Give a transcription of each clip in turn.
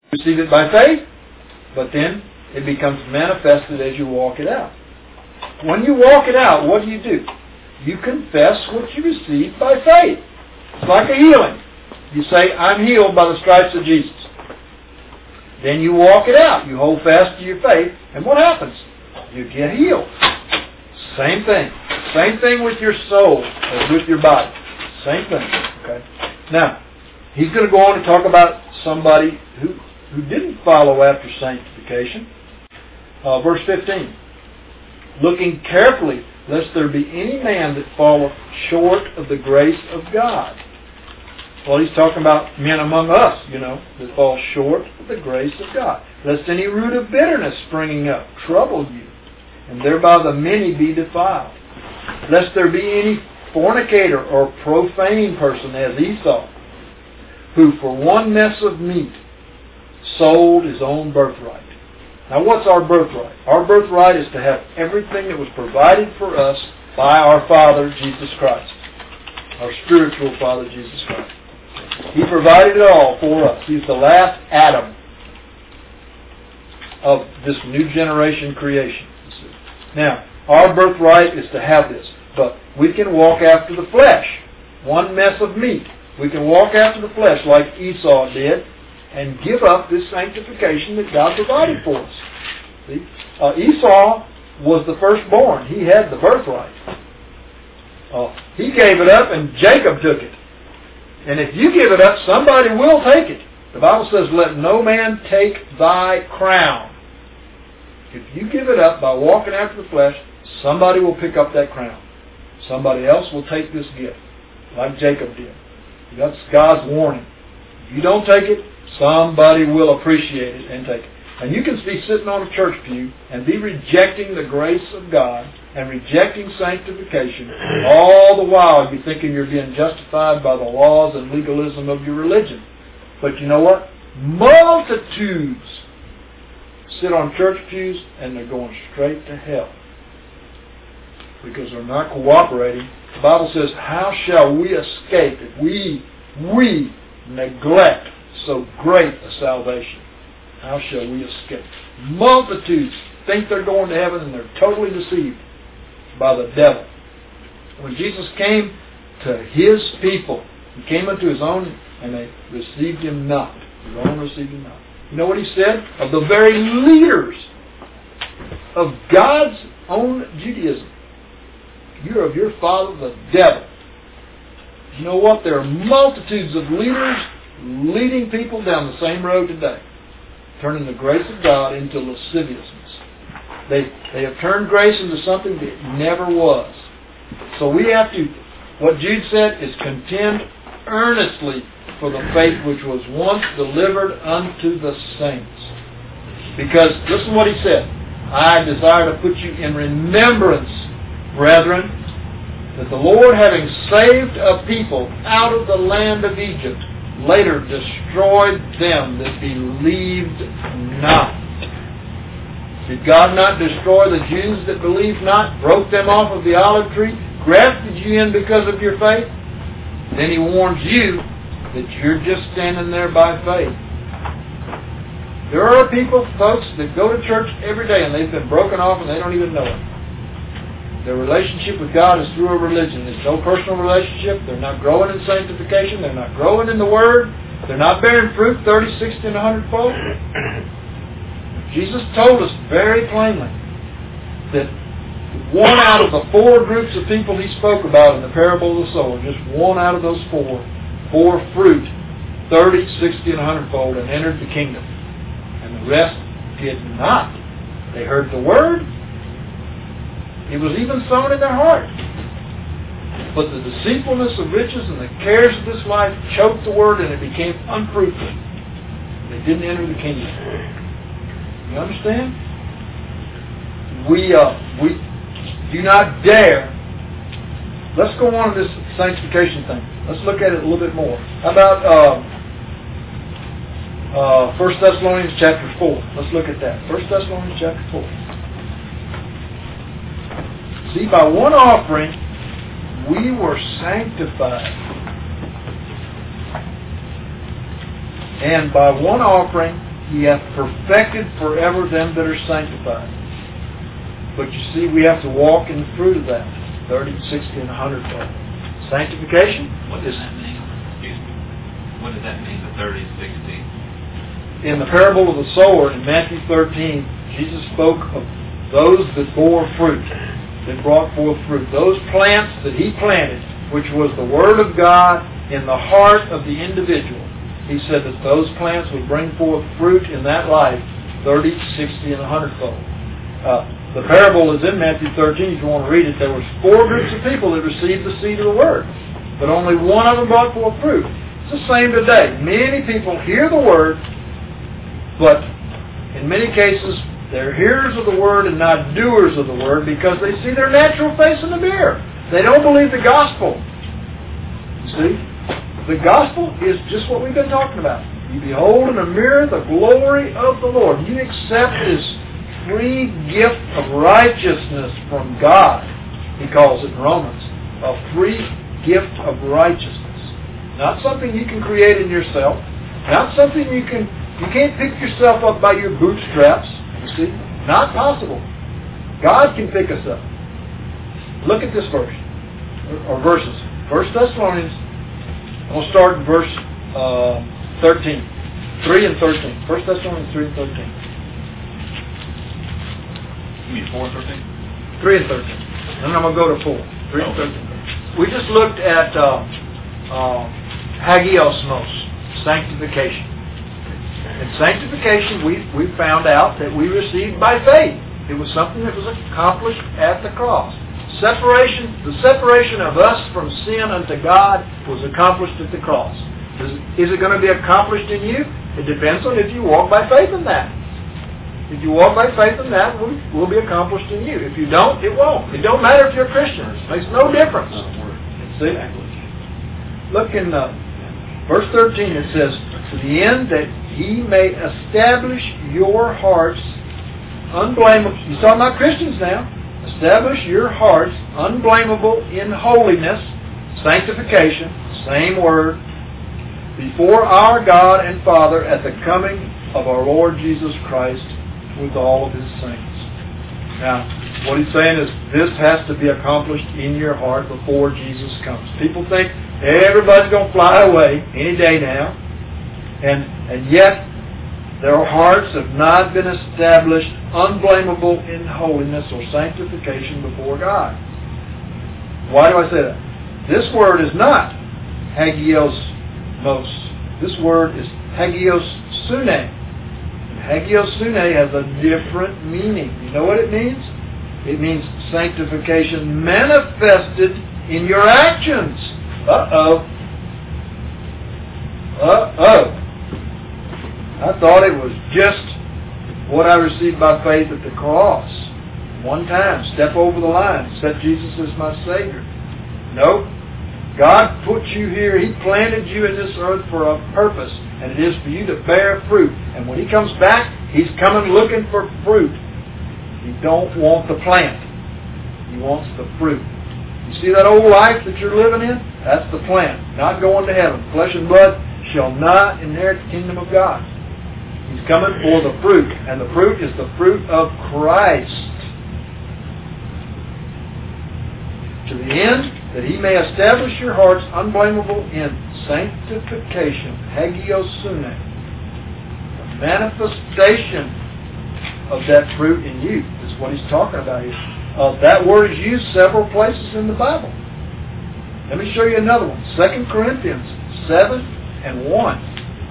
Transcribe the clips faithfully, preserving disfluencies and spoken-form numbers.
receive it by faith, but then it becomes manifested as you walk it out. When you walk it out, what do you do? You confess what you received by faith. It's like a healing. You say, I'm healed by the stripes of Jesus. Then you walk it out. You hold fast to your faith, and what happens? You get healed. Same thing. Same thing with your soul as with your body. Same thing. Okay. Now, he's going to go on to talk about somebody who, who didn't follow after sanctification. Uh, verse fifteen. Looking carefully, lest there be any man that falleth short of the grace of God. Well, he's talking about men among us, you know, that fall short of the grace of God. Lest any root of bitterness springing up trouble you, and thereby the many be defiled. Lest there be any fornicator or profane person as Esau, who for one mess of meat sold his own birthright. Now what's our birthright? Our birthright is to have everything that was provided for us by our Father, Jesus Christ. Our spiritual Father, Jesus Christ. He provided it all for us. He's the last Adam of this new generation creation. Now, our birthright is to have this. But we can walk after the flesh. One mess of meat. We can walk after the flesh like Esau did and give up this sanctification that God provided for us. See? Uh, Esau was the firstborn. He had the birthright. Uh, he gave it up and Jacob took it. And if you give it up, somebody will take it. The Bible says, let no man take thy crown. If you give it up by walking after the flesh, somebody will pick up that crown. Somebody else will take this gift, like Jacob did. That's God's warning. If you don't take it, somebody will appreciate it and take it. And you can be sitting on a church pew and be rejecting the grace of God and rejecting sanctification, all the while you're thinking you're being justified by the laws and legalism of your religion. But you know what? Multitudes sit on church pews and they're going straight to hell because they're not cooperating. The Bible says, how shall we escape if we, we neglect so great a salvation? How shall we escape? Multitudes think they're going to heaven and they're totally deceived by the devil. When Jesus came to His people, He came unto His own and they received Him not. His own received Him not. You know what He said? Of the very leaders of God's own Judaism. You're of your father the devil. You know what? There are multitudes of leaders leading people down the same road today, turning the grace of God into lasciviousness. They, they have turned grace into something that it never was. So we have to, what Jude said, is contend earnestly for the faith which was once delivered unto the saints. Because, listen what he said, I desire to put you in remembrance, brethren, that the Lord, having saved a people out of the land of Egypt, later destroyed them that believed not. Did God not destroy the Jews that believed not, broke them off of the olive tree, grafted you in because of your faith? Then He warns you that you're just standing there by faith. There are people, folks, that go to church every day and they've been broken off and they don't even know it. Their relationship with God is through a religion. It's no personal relationship. They're not growing in sanctification. They're not growing in the Word. They're not bearing fruit thirty, sixty, and a hundred fold. Jesus told us very plainly that one out of the four groups of people He spoke about in the parable of the sower, just one out of those four, bore fruit thirty, sixty, and a hundred fold and entered the kingdom. And the rest did not. They heard the Word. It was even sown in their heart. But the deceitfulness of riches and the cares of this life choked the Word and it became unfruitful. They didn't enter the kingdom. You understand? We uh, we do not dare. Let's go on to this sanctification thing. Let's look at it a little bit more. How about uh, uh, First Thessalonians chapter four? Let's look at that. First Thessalonians chapter four. See, by one offering, we were sanctified. And by one offering, He hath perfected forever them that are sanctified. But you see, we have to walk in the fruit of that. thirty, sixty, and a hundred fold. Sanctification. What does that mean? Excuse me. What does that mean, the thirty, sixty? In the parable of the sower in Matthew thirteen, Jesus spoke of those that bore fruit, that brought forth fruit. Those plants that He planted, which was the Word of God in the heart of the individual. He said that those plants would bring forth fruit in that life, thirty, sixty, and a hundred fold. Uh, the parable is in Matthew thirteen. If you want to read it, there was four groups of people that received the seed of the Word, but only one of them brought forth fruit. It's the same today. Many people hear the Word, but in many cases, they're hearers of the Word and not doers of the Word because they see their natural face in the mirror. They don't believe the gospel. You see? The gospel is just what we've been talking about. You behold in a mirror the glory of the Lord. You accept His free gift of righteousness from God. He calls it in Romans. A free gift of righteousness. Not something you can create in yourself. Not something you can... You can't pick yourself up by your bootstraps. You see? Not possible. God can pick us up. Look at this verse. Or verses. First Thessalonians. We'll start in verse uh, thirteen. three and thirteen. First Thessalonians three and thirteen. You mean four and thirteen? three and thirteen. And then I'm going to go to four. three and thirteen. We just looked at uh, uh, hagiosmos, sanctification. In sanctification, we, we found out that we received by faith. It was something that was accomplished at the cross. Separation, the separation of us from sin unto God was accomplished at the cross. Is, is it going to be accomplished in you? It depends on if you walk by faith in that. If you walk by faith in that, it will, will be accomplished in you. If you don't, it won't. It don't matter if you're a Christian. It makes no difference. See? Look in uh, verse thirteen. It says, to the end that He may establish your hearts unblameable. He's talking about Christians now. Establish your hearts unblameable in holiness, sanctification, same word, before our God and Father at the coming of our Lord Jesus Christ with all of His saints. Now, what he's saying is this has to be accomplished in your heart before Jesus comes. People think everybody's going to fly away any day now, and and yet their hearts have not been established unblameable in holiness or sanctification before God. Why do I say that? This word is not hagiosmos. This word is hagiosune. And hagiosune has a different meaning. You know what it means? It means sanctification manifested in your actions. Uh-oh. Uh-oh. I thought it was just what I received by faith at the cross. One time, step over the line, accept Jesus as my Savior. No. God put you here. He planted you in this earth for a purpose, and it is for you to bear fruit. And when He comes back, He's coming looking for fruit. He don't want the plant. He wants the fruit. You see that old life that you're living in? That's the plant. Not going to heaven. Flesh and blood shall not inherit the kingdom of God. He's coming for the fruit, and the fruit is the fruit of Christ. To the end that He may establish your hearts unblameable in sanctification, hagiosune, the manifestation of that fruit in you is what he's talking about here. Uh, that word is used several places in the Bible. Let me show you another one. Second Corinthians seven and one.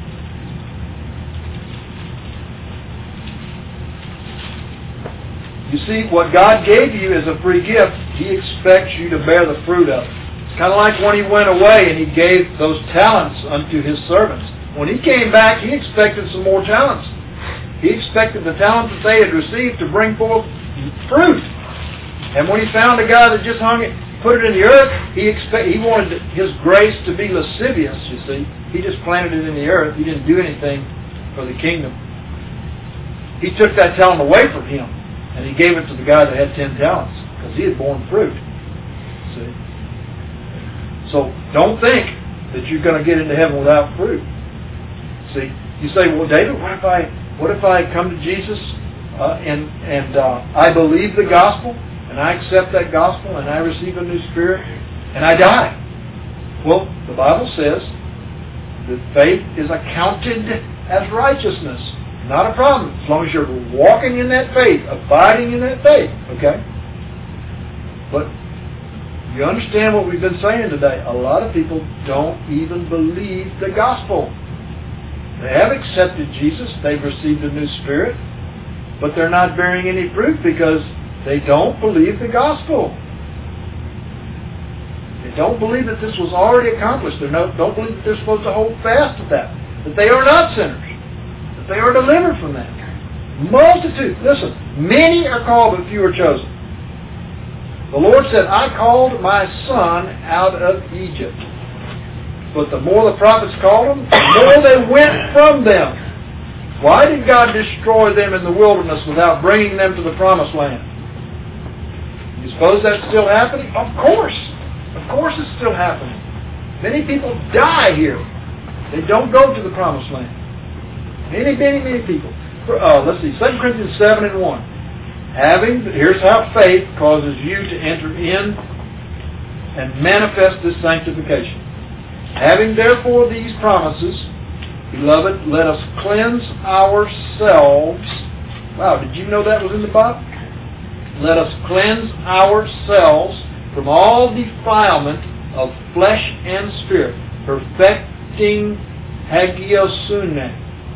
You see, what God gave you as a free gift, He expects you to bear the fruit of it. It's kind of like when He went away and He gave those talents unto His servants. When He came back, He expected some more talents. He expected the talents that they had received to bring forth fruit. And when He found a guy that just hung it, put it in the earth, He expect, He wanted His grace to be lascivious, you see. He just planted it in the earth. He didn't do anything for the kingdom. He took that talent away from Him. And He gave it to the guy that had ten talents, because he had borne fruit. See? So don't think that you're going to get into heaven without fruit. See? You say, well, David, what if I What if I come to Jesus uh, and, and uh, I believe the gospel, and I accept that gospel, and I receive a new spirit, and I die? Well, the Bible says that faith is accounted as righteousness. Not a problem, as long as you're walking in that faith, abiding in that faith, okay? But you understand what we've been saying today. A lot of people don't even believe the gospel. They have accepted Jesus, they've received a new spirit, but they're not bearing any fruit because they don't believe the gospel. They don't believe that this was already accomplished. They don't believe that they're supposed to hold fast to that. That they are not sinners. That they are delivered from that. Multitude. Listen, many are called but few are chosen. The Lord said, I called my son out of Egypt. But the more the prophets called them, the more they went from them. Why did God destroy them in the wilderness without bringing them to the promised land? You suppose that's still happening? Of course. Of course it's still happening. Many people die here. They don't go to the promised land. Many, many, many people. Uh, let's see, Second Corinthians seven and one. Having, here's how faith causes you to enter in and manifest this sanctification. Having therefore these promises, beloved, let us cleanse ourselves. Wow, did you know that was in the Bible? Let us cleanse ourselves from all defilement of flesh and spirit, perfecting hagiosune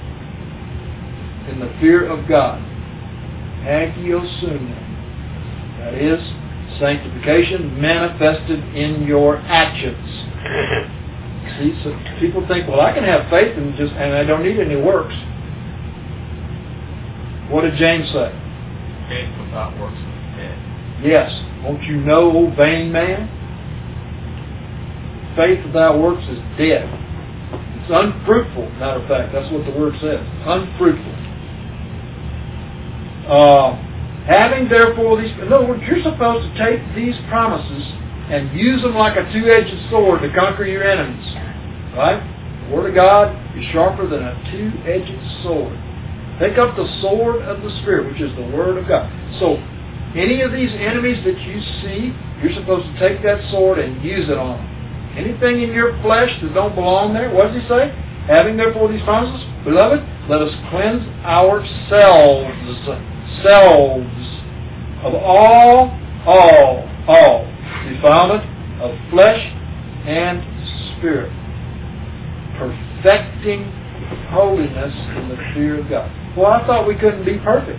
in the fear of God. Hagiosune. That is sanctification manifested in your actions. See, so people think, well, I can have faith and just and I don't need any works. What did James say? Faith without works is dead. Yes. Won't you know, O vain man? Faith without works is dead. It's unfruitful, matter of fact. That's what the word says. Unfruitful. Uh, having therefore these... In other words, you're supposed to take these promises and use them like a two-edged sword to conquer your enemies. Right? The Word of God is sharper than a two-edged sword. Take up the sword of the Spirit, which is the Word of God. So, any of these enemies that you see, you're supposed to take that sword and use it on them. Anything in your flesh that don't belong there, what does he say? Having therefore these promises, beloved, let us cleanse ourselves, selves, of all, all, all defilement of flesh and spirit, perfecting holiness in the fear of God. Well, I thought we couldn't be perfect.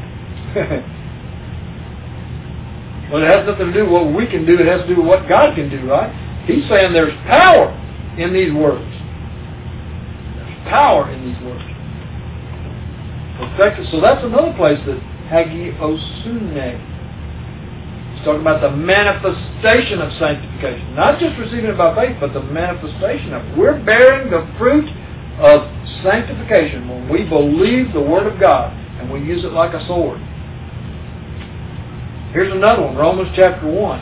Well, it has nothing to do with what we can do. It has to do with what God can do, right? He's saying there's power in these words. There's power in these words. Perfected. So that's another place that hagiosune. Talking about the manifestation of sanctification. Not just receiving it by faith, but the manifestation of it. We're bearing the fruit of sanctification when we believe the Word of God and we use it like a sword. Here's another one, Romans chapter one.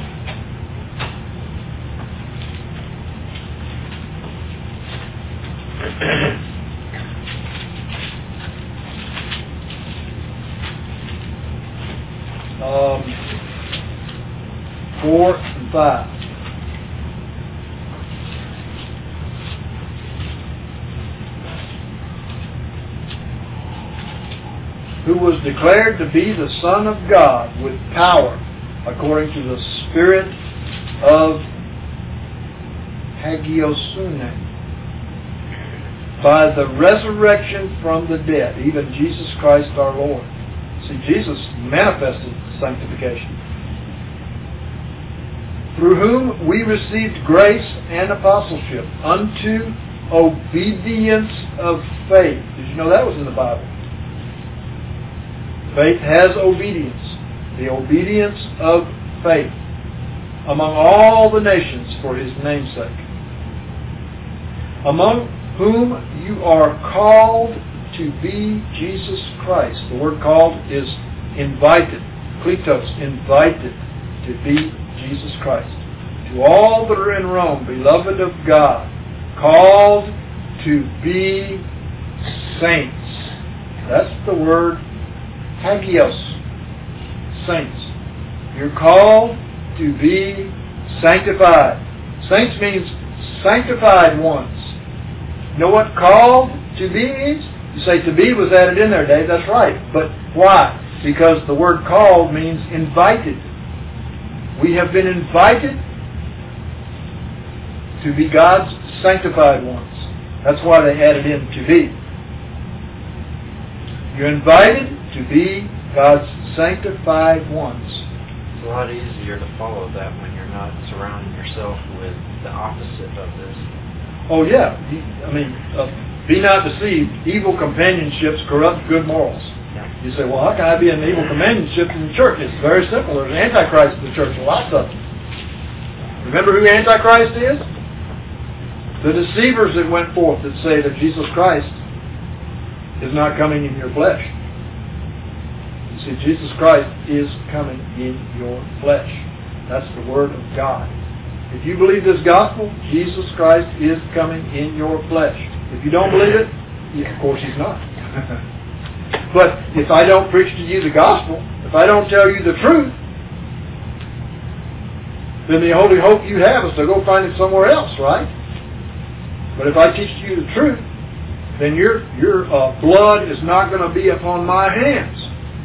um... Four and five. Who was declared to be the Son of God with power, according to the Spirit of hagiosune, by the resurrection from the dead, even Jesus Christ our Lord. See, Jesus manifested sanctification, through whom we received grace and apostleship unto obedience of faith. Did you know that was in the Bible? Faith has obedience. The obedience of faith among all the nations for His name's sake. Among whom you are called to be Jesus Christ. The word called is invited. Kletos, invited to be Jesus Christ. To all that are in Rome, beloved of God, called to be saints. That's the word hagios, saints. You're called to be sanctified. Saints means sanctified ones. You know what called to be means? You say to be was added in there, Dave. That's right. But why? Because the word called means invited. We have been invited to be God's sanctified ones. That's why they added in to be. You're invited to be God's sanctified ones. It's a lot easier to follow that when you're not surrounding yourself with the opposite of this. Oh yeah. I mean, uh, be not deceived. Evil companionships corrupt good morals. Yeah. You say, well, how can I be in evil companionship in the church? It's very simple. There's an Antichrist in the church, lots of them. Remember who Antichrist is? The deceivers that went forth that say that Jesus Christ is not coming in your flesh. You see, Jesus Christ is coming in your flesh. That's the Word of God. If you believe this gospel, Jesus Christ is coming in your flesh. If you don't believe it, yeah, of course He's not. But if I don't preach to you the gospel, if I don't tell you the truth, then the only hope you have is to go find it somewhere else, right? But if I teach you the truth, then your your uh, blood is not going to be upon my hands.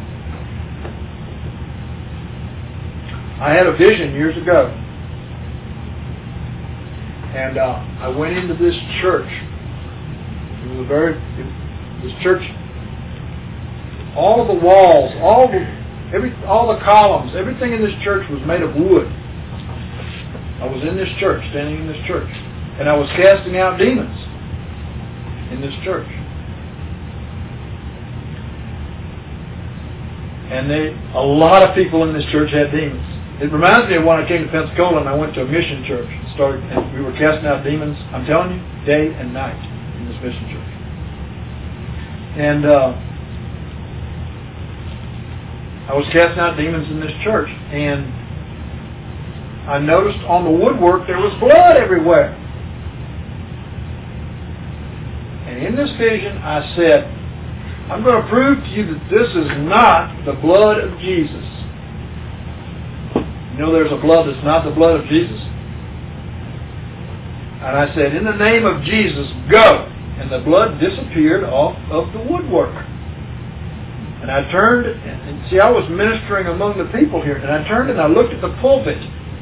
I had a vision years ago, and uh, I went into this church. It was a very it, this church. All the walls, all the every all the columns, everything in this church was made of wood. I was in this church, standing in this church, and I was casting out demons in this church. And they, a lot of people in this church had demons. It reminds me of when I came to Pensacola and I went to a mission church. And started, and we were casting out demons, I'm telling you, day and night in this mission church. And uh, I was casting out demons in this church, and I noticed on the woodwork there was blood everywhere. And in this vision I said, I'm going to prove to you that this is not the blood of Jesus. You know there's a blood that's not the blood of Jesus? And I said, in the name of Jesus, go! And the blood disappeared off of the woodwork. And I turned, and see, I was ministering among the people here, and I turned and I looked at the pulpit.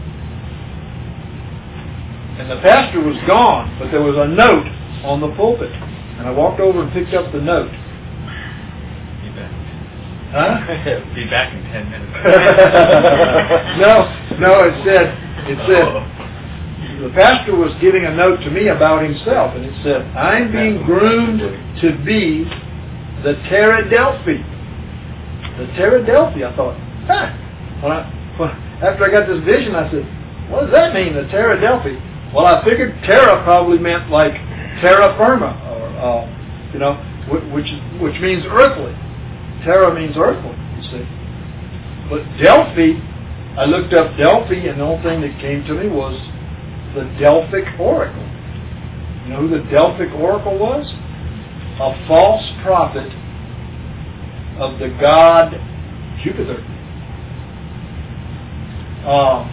And the pastor was gone, but there was a note on the pulpit. And I walked over and picked up the note. Be back. Huh? Be back in ten minutes. no, no, it said, it said, the pastor was giving a note to me about himself, and it said, I'm being groomed to be the Pteradelphi. The Pteradelphi. I thought, huh. When I, when, after I got this vision, I said, what does that mean, the Pteradelphi? Well, I figured terra probably meant like terra firma, or uh, you know, which which means earthly. Terra means earthly, you see. But Delphi, I looked up Delphi, and the only thing that came to me was the Delphic Oracle. You know who the Delphic Oracle was? A false prophet of the god Jupiter. Um,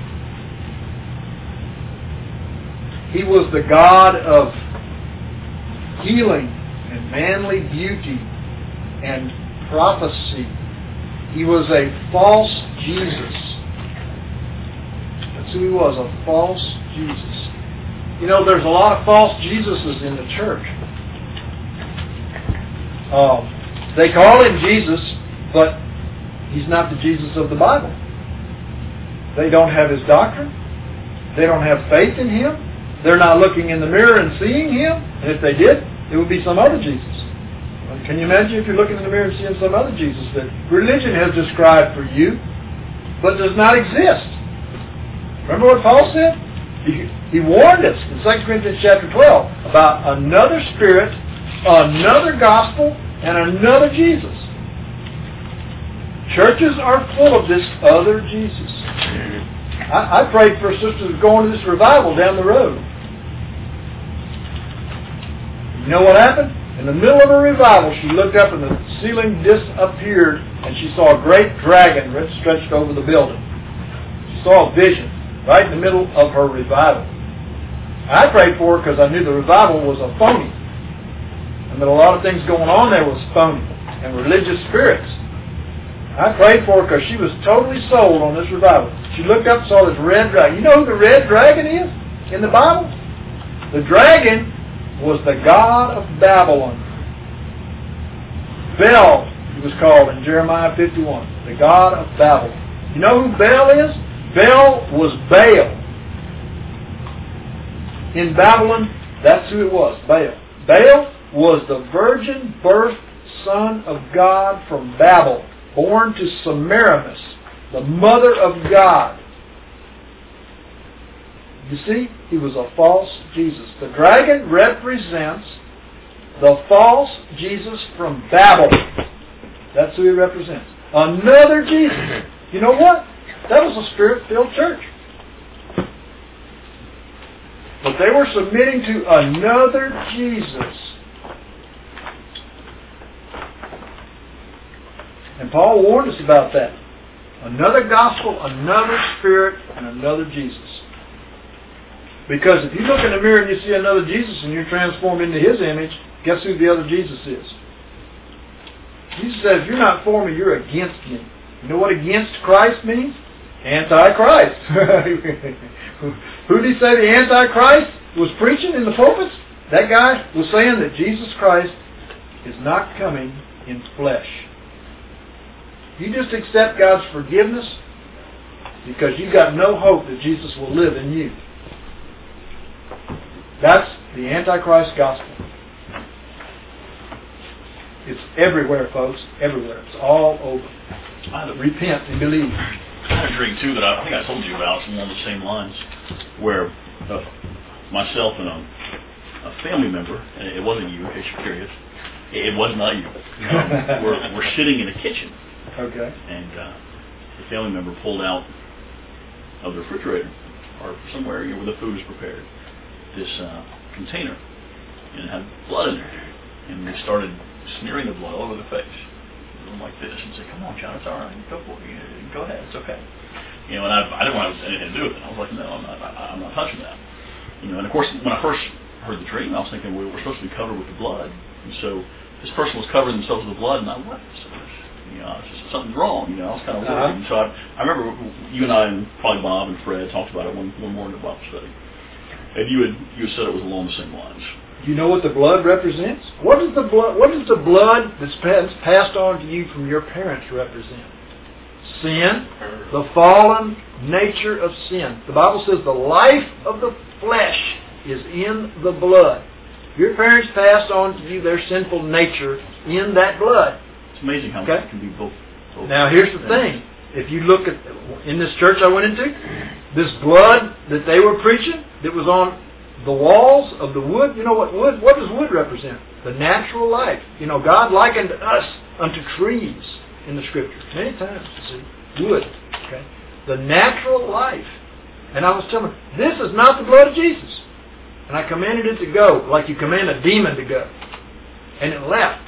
He was the god of healing and manly beauty and prophecy. He was a false Jesus. That's who he was, a false Jesus. You know, there's a lot of false Jesuses in the church. Um, they call him Jesus, but he's not the Jesus of the Bible. They don't have his doctrine. They don't have faith in him. They're not looking in the mirror and seeing him. And if they did, it would be some other Jesus. Can you imagine if you're looking in the mirror and seeing some other Jesus that religion has described for you, but does not exist? Remember what Paul said? He, he warned us in Second Corinthians chapter twelve about another spirit, another gospel, and another Jesus. Churches are full of this other Jesus. I, I prayed for a sister to go into this revival down the road. You know what happened? In the middle of a revival, she looked up and the ceiling disappeared, and she saw a great dragon stretched over the building. She saw a vision right in the middle of her revival. I prayed for her because I knew the revival was a phony, and that a lot of things going on there was phony and religious spirits. I prayed for her because she was totally sold on this revival. She looked up and saw this red dragon. You know who the red dragon is in the Bible? The dragon was the god of Babylon. Bel, he was called in Jeremiah fifty-one, the god of Babylon. You know who Bel is? Bel was Baal. In Babylon, that's who it was, Baal. Baal was the virgin birth son of God from Babel, born to Semiramis, the mother of God. You see, he was a false Jesus. The dragon represents the false Jesus from Babel. That's who he represents. Another Jesus. You know what? That was a spirit-filled church. But they were submitting to another Jesus. And Paul warned us about that. Another gospel, another spirit, and another Jesus. Because if you look in the mirror and you see another Jesus and you're transformed into His image, guess who the other Jesus is? Jesus said, if you're not for me, you're against me. You know what against Christ means? Antichrist. Who did he say the Antichrist was preaching in the pulpits? That guy was saying that Jesus Christ is not coming in flesh. You just accept God's forgiveness because you've got no hope that Jesus will live in you. That's the Antichrist gospel. It's everywhere, folks. Everywhere. It's all over. Repent and believe. I had a dream, too, that I, I think I told you about, along the same lines, where uh, myself and a, a family member, and it wasn't you, in case you're curious, it, it was not you, um, we're, we're sitting in a kitchen. Okay. And uh, the family member pulled out of the refrigerator, or somewhere, you know, where the food is prepared, this uh, container, and it had blood in it. And they started smearing the blood all over the face, like this, and say, "Come on, John, it's all right. Go for it. Go ahead. It's okay." You know, and I, I didn't want to have anything to do with it. I was like, "No, I'm not. I, I'm not touching that." You know, and of course, when I first heard the dream, I was thinking, "Well, we're supposed to be covered with the blood." And so this person was covering themselves with the blood, and I what? You know, it's just something's wrong. You know, I was kind of worried. Uh-huh. And so I, I remember you and I and probably Bob and Fred talked about it one one morning at Bible study, and you had you had said it was along the same lines. Do you know what the blood represents? What does the blood? What does the blood that's passed on to you from your parents represent? Sin, the fallen nature of sin. The Bible says the life of the flesh is in the blood. Your parents passed on to you their sinful nature in that blood. It's amazing how okay? it can be both. both now here's the thing. If you look at in this church I went into, this blood that they were preaching that was on the walls of the wood, you know what wood, what does wood represent? The natural life. You know, God likened us unto trees in the Scriptures. Many times, you see, wood. Okay? The natural life. And I was telling them, this is not the blood of Jesus. And I commanded it to go, like you command a demon to go. And it left.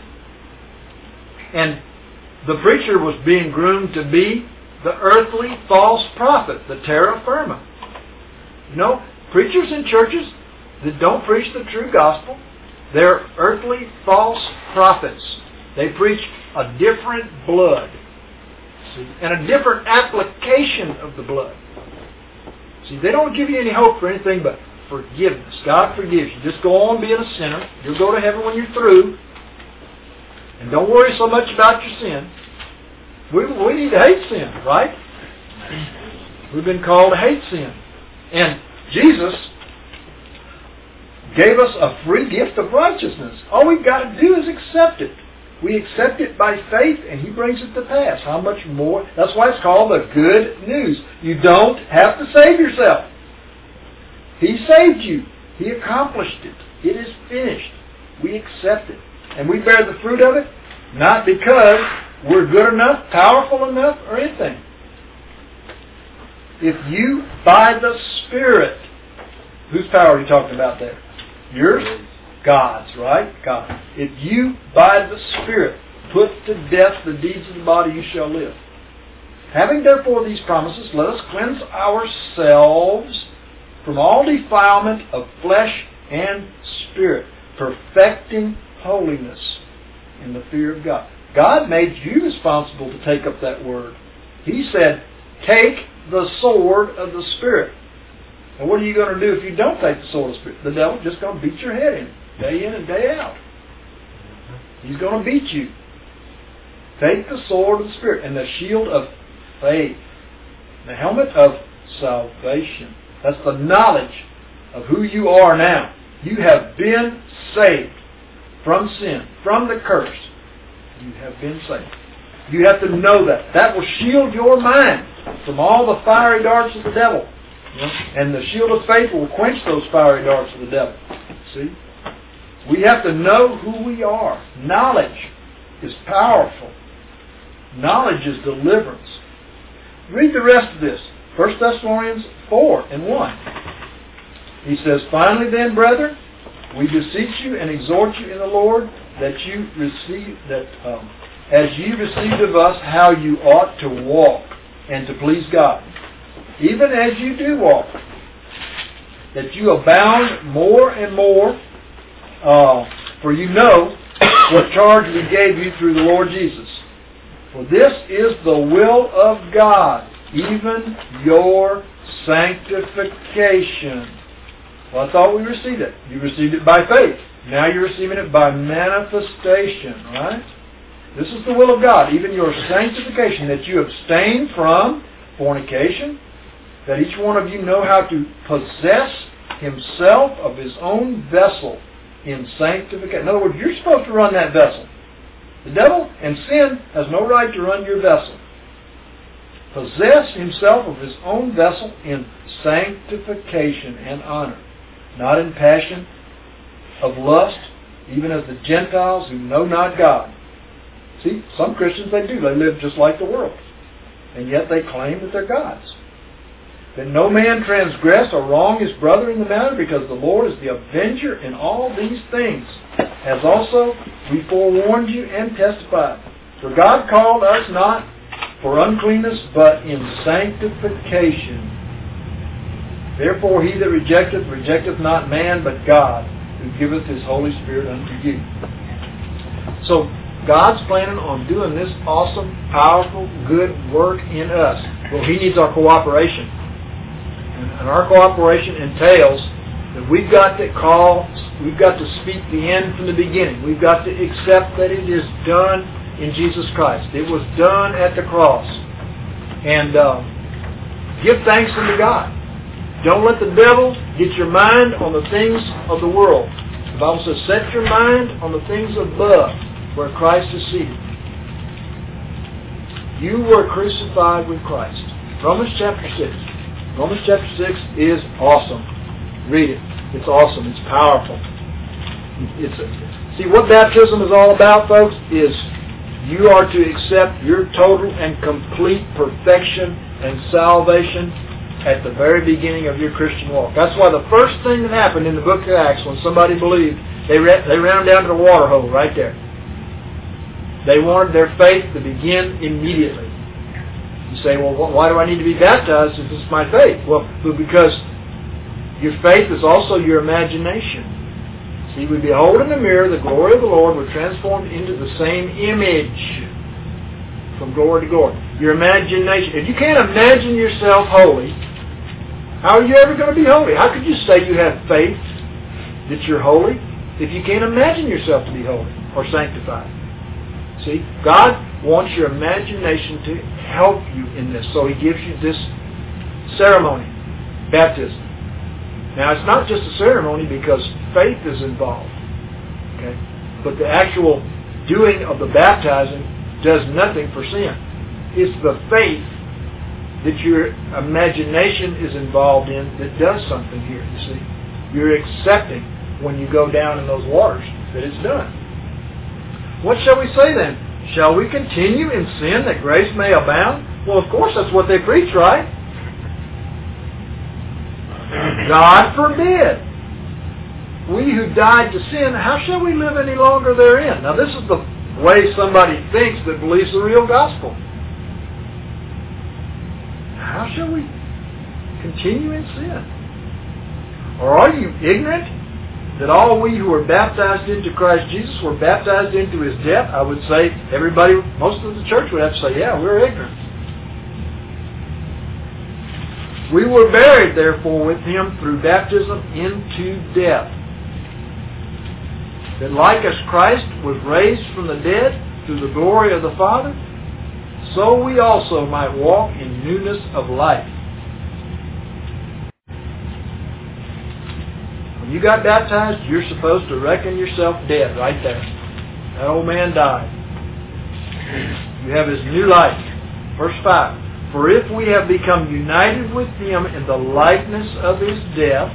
And the preacher was being groomed to be the earthly false prophet, the terra firma. You know, preachers in churches that don't preach the true gospel, they're earthly false prophets. They preach a different blood, see, and a different application of the blood. See, they don't give you any hope for anything but forgiveness. God forgives you. Just go on being a sinner. You'll go to heaven when you're through. And don't worry so much about your sin. We, we need to hate sin, right? We've been called to hate sin. And Jesus gave us a free gift of righteousness. All we've got to do is accept it. We accept it by faith, and He brings it to pass. How much more? That's why it's called the good news. You don't have to save yourself. He saved you. He accomplished it. It is finished. We accept it. And we bear the fruit of it, not because we're good enough, powerful enough, or anything. If you, by the Spirit, whose power are you talking about there? Yours? God's, right? God. If you, by the Spirit, put to death the deeds of the body, you shall live. Having therefore these promises, let us cleanse ourselves from all defilement of flesh and spirit, perfecting holiness in the fear of God. God made you responsible to take up that word. He said, take the sword of the Spirit. And what are you going to do if you don't take the sword of the Spirit? The devil's just going to beat your head in, day in and day out. He's going to beat you. Take the sword of the Spirit and the shield of faith, the helmet of salvation. That's the knowledge of who you are now. You have been saved from sin, from the curse. You have been saved. You have to know that. That will shield your mind from all the fiery darts of the devil. And the shield of faith will quench those fiery darts of the devil. See? We have to know who we are. Knowledge is powerful. Knowledge is deliverance. Read the rest of this. First Thessalonians four and one. He says, finally then, brethren, we beseech you and exhort you in the Lord that you receive, that um, as ye received of us how you ought to walk and to please God, even as you do walk, that you abound more and more, uh, for you know what charge we gave you through the Lord Jesus. For this is the will of God, even your sanctification. Well, I thought we received it. You received it by faith. Now you're receiving it by manifestation, right? This is the will of God, even your sanctification, that you abstain from fornication, that each one of you know how to possess himself of his own vessel in sanctification. In other words, you're supposed to run that vessel. The devil and sin has no right to run your vessel. Possess himself of his own vessel in sanctification and honor, not in passion of lust, even as the Gentiles who know not God. See, some Christians, they do. They live just like the world. And yet they claim that they're gods. That no man transgress or wrong his brother in the matter, because the Lord is the avenger in all these things, as also we forewarned you and testified. For God called us not for uncleanness, but in sanctification. Therefore he that rejecteth, rejecteth not man, but God, who giveth his Holy Spirit unto you. So, God's planning on doing this awesome, powerful, good work in us. Well, he needs our cooperation. And our cooperation entails that we've got to call, we've got to speak the end from the beginning. We've got to accept that it is done in Jesus Christ. It was done at the cross. And uh, give thanks unto God. Don't let the devil get your mind on the things of the world. The Bible says, set your mind on the things above, where Christ is seated. You were crucified with Christ. Romans chapter six. Romans chapter six is awesome. Read it. It's awesome. It's powerful. It's a, see, what baptism is all about, folks, is you are to accept your total and complete perfection and salvation at the very beginning of your Christian walk. That's why the first thing that happened in the book of Acts, when somebody believed, they ran, they ran down to the water hole right there. They wanted their faith to begin immediately. You say, well, why do I need to be baptized if this is my faith? Well, because your faith is also your imagination. See, we behold in the mirror the glory of the Lord. We're transformed into the same image from glory to glory. Your imagination. If you can't imagine yourself holy, how are you ever going to be holy? How could you say you have faith that you're holy if you can't imagine yourself to be holy or sanctified? See, God wants your imagination to help you in this. So He gives you this ceremony, baptism. Now, it's not just a ceremony because faith is involved. Okay? But the actual doing of the baptizing does nothing for sin. It's the faith that your imagination is involved in that does something here, you see. You're accepting when you go down in those waters that it's done. What shall we say then? Shall we continue in sin that grace may abound? Well, of course, that's what they preach, right? God forbid. we who died to sin, how shall we live any longer therein? Now this is the way somebody thinks that believes the real gospel. How shall we continue in sin? Or are you ignorant that all we who were baptized into Christ Jesus were baptized into His death? I would say everybody, most of the church would have to say, yeah, we're ignorant. We were buried, therefore, with Him through baptism into death, that like as Christ was raised from the dead through the glory of the Father, so we also might walk in newness of life. When you got baptized, you're supposed to reckon yourself dead right there. That old man died. You have his new life. Verse five. For if we have become united with Him in the likeness of His death,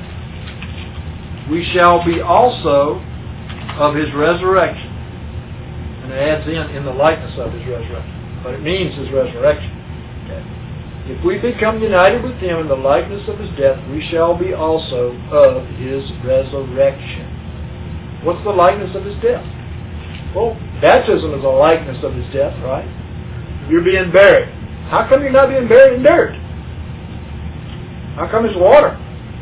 we shall be also of His resurrection. And it adds in, in the likeness of His resurrection. But it means His resurrection. Okay. If we become united with Him in the likeness of His death, we shall be also of His resurrection. What's the likeness of His death? Well, baptism is a likeness of His death, right? You're being buried. How come you're not being buried in dirt? How come it's water?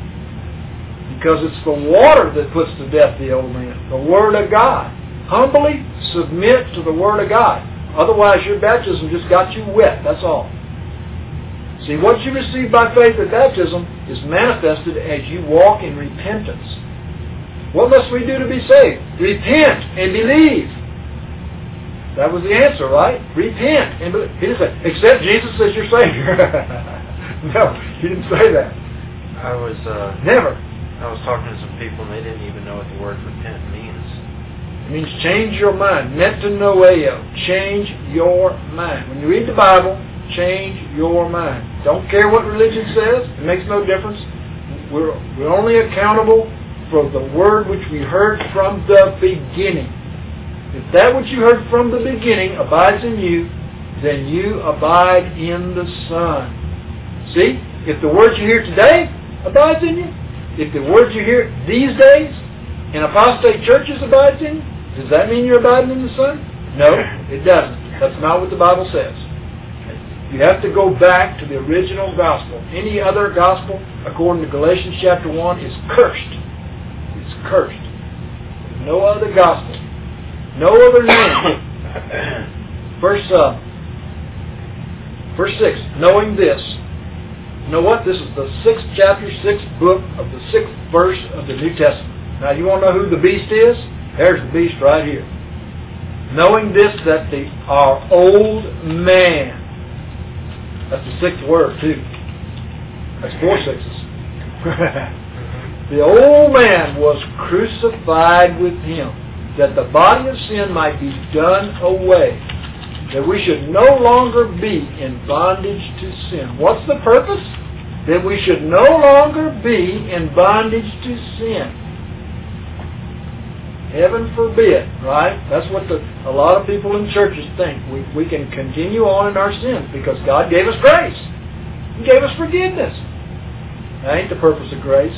Because it's the water that puts to death the old man. The Word of God. Humbly submit to the Word of God. Otherwise your baptism just got you wet. That's all. See, what you receive by faith at baptism is manifested as you walk in repentance. What must we do to be saved? Repent and believe. That was the answer, right? Repent and believe. He didn't say, accept Jesus as your Savior. No, He didn't say that. I was uh, Never. I was talking to some people and they didn't even know what the word repent means. It means change your mind. Metanoeo. Change your mind. When you read the Bible, change your mind. Don't care what religion says. It makes no difference. We're, we're only accountable for the word which we heard from the beginning. If that which you heard from the beginning abides in you, then you abide in the Son. See? If the words you hear today abides in you, if the words you hear these days in apostate churches abides in you, does that mean you're abiding in the Son? No, it doesn't. That's not what the Bible says. You have to go back to the original gospel. Any other gospel, according to Galatians chapter one, is cursed. It's cursed. No other gospel. No other name. Verse, uh, verse six. Knowing this. You know what? This is the sixth chapter, sixth book of the sixth verse of the New Testament. Now you want to know who the beast is? There's the beast right here. Knowing this, that the our old man. That's the sixth word too. That's four sixes. The old man was crucified with Him, that the body of sin might be done away, that we should no longer be in bondage to sin. What's the purpose? That we should no longer be in bondage to sin. Heaven forbid, right? That's what the, a lot of people in churches think. We, we can continue on in our sins because God gave us grace. He gave us forgiveness. That ain't the purpose of grace.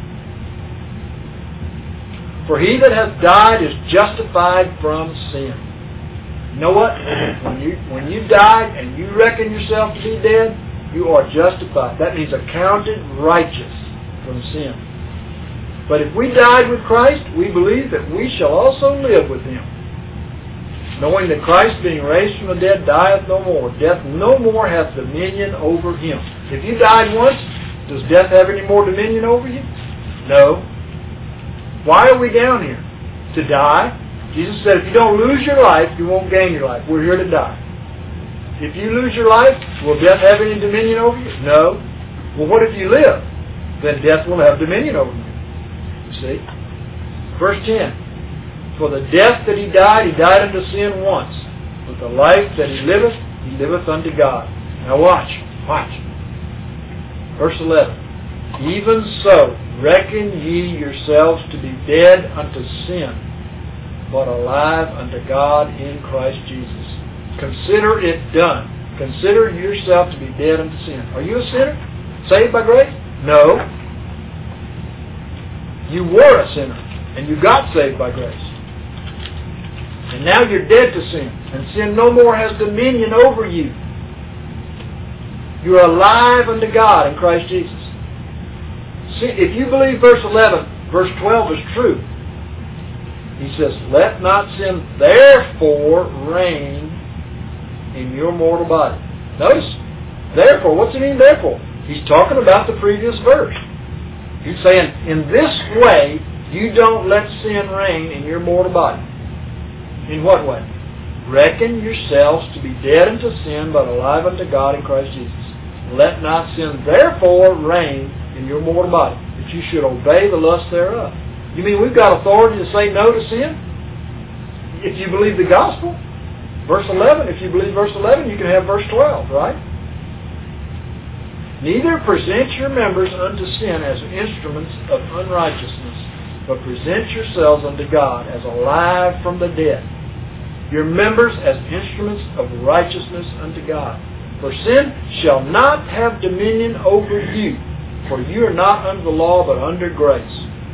For he that hath died is justified from sin. You know what? When you when you died and you reckon yourself to be dead, you are justified. That means accounted righteous from sin. But if we died with Christ, we believe that we shall also live with Him. Knowing that Christ, being raised from the dead, dieth no more. Death no more hath dominion over Him. If you died once, does death have any more dominion over you? No. Why are we down here? To die. Jesus said, if you don't lose your life, you won't gain your life. We're here to die. If you lose your life, will death have any dominion over you? No. Well, what if you live? Then death will have dominion over you. You see? Verse ten. For the death that He died, He died unto sin once. But the life that He liveth, He liveth unto God. Now watch. Watch. Verse eleven. Even so, reckon ye yourselves to be dead unto sin, but alive unto God in Christ Jesus. Consider it done. Consider yourself to be dead unto sin. Are you a sinner? Saved by grace? No. You were a sinner. And you got saved by grace. And now you're dead to sin. And sin no more has dominion over you. You're alive unto God in Christ Jesus. See, if you believe verse eleven, verse twelve is true, he says, let not sin therefore reign in your mortal body. Notice, therefore, what's it mean therefore? He's talking about the previous verse. He's saying, in this way, you don't let sin reign in your mortal body. In what way? Reckon yourselves to be dead unto sin, but alive unto God in Christ Jesus. Let not sin therefore reign in your mortal body, that you should obey the lust thereof. You mean we've got authority to say no to sin? If you believe the gospel? Verse eleven, if you believe verse eleven, you can have verse twelve, right? Neither present your members unto sin as instruments of unrighteousness, but present yourselves unto God as alive from the dead, your members as instruments of righteousness unto God. For sin shall not have dominion over you, for you are not under the law, but under grace.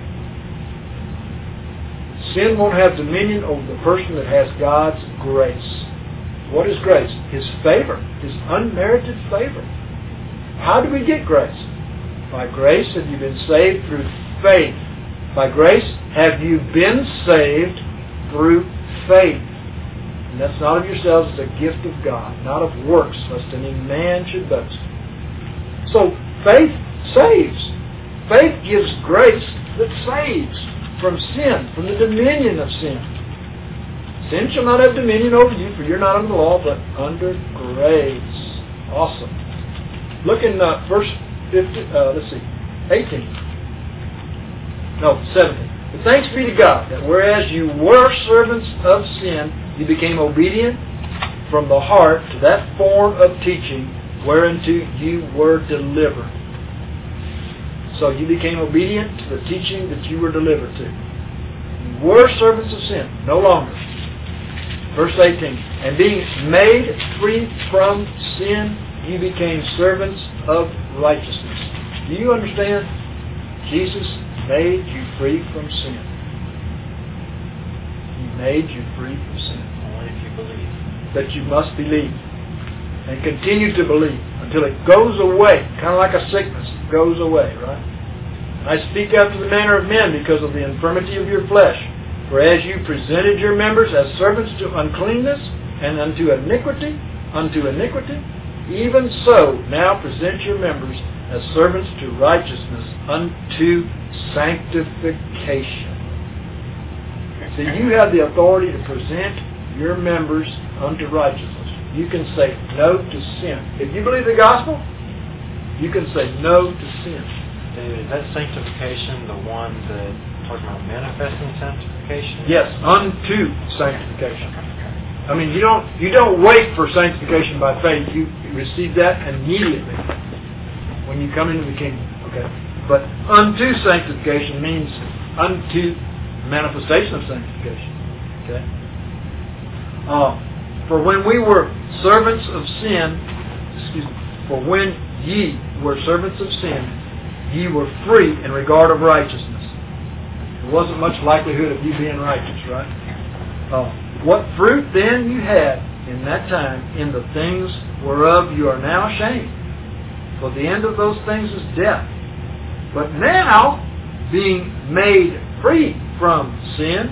Sin won't have dominion over the person that has God's grace. What is grace? His favor, His unmerited favor. How do we get grace? By grace have you been saved through faith. By grace have you been saved through faith. And that's not of yourselves, it's a gift of God, not of works, lest any man should boast. So faith saves. Faith gives grace that saves from sin, from the dominion of sin. Sin shall not have dominion over you, for you're not under the law, but under grace. Awesome. Look in uh, verse fifty. Uh, let's see, eighteen. No, seventeen. But thanks be to God that whereas you were servants of sin, you became obedient from the heart to that form of teaching whereunto you were delivered. So you became obedient to the teaching that you were delivered to. You were servants of sin, no longer. Verse eighteen, and being made free from sin, you became servants of righteousness. Do you understand? Jesus made you free from sin. He made you free from sin. Only if you believe. That you must believe. And continue to believe until it goes away. Kind of like a sickness. It goes away, right? I speak after the manner of men because of the infirmity of your flesh. For as you presented your members as servants to uncleanness and unto iniquity, unto iniquity, even so now present your members as servants to righteousness unto sanctification. So you have the authority to present your members unto righteousness. You can say no to sin. If you believe the gospel, you can say no to sin. David, is that sanctification the one that talking about manifesting sanctification? Yes, unto sanctification. I mean, you don't you don't wait for sanctification by faith. You receive that immediately when you come into the kingdom. Okay, but unto sanctification means unto manifestation of sanctification. Okay. Uh, for when we were servants of sin, excuse me, for when ye were servants of sin, ye were free in regard of righteousness. There wasn't much likelihood of you being righteous, right? Uh, what fruit then you had in that time in the things whereof you are now ashamed? For the end of those things is death. But now, being made free from sin,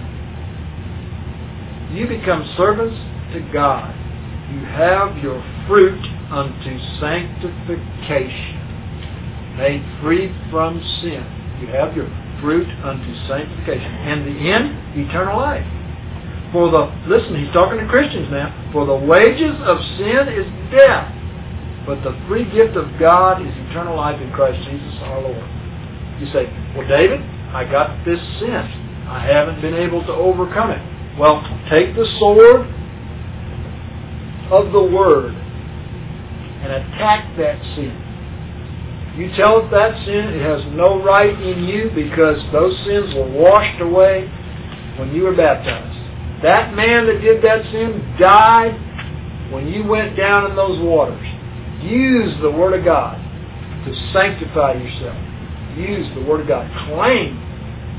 you become servants to God. You have your fruit unto sanctification. Made free from sin. You have your fruit unto sanctification. And the end, eternal life. For the, listen, he's talking to Christians now. For the wages of sin is death, but the free gift of God is eternal life in Christ Jesus our Lord. You say, well, David, I got this sin. I haven't been able to overcome it. Well, take the sword of the Word and attack that sin. You tell it that sin, it has no right in you because those sins were washed away when you were baptized. That man that did that sin died when you went down in those waters. Use the Word of God to sanctify yourself. Use the Word of God. Claim.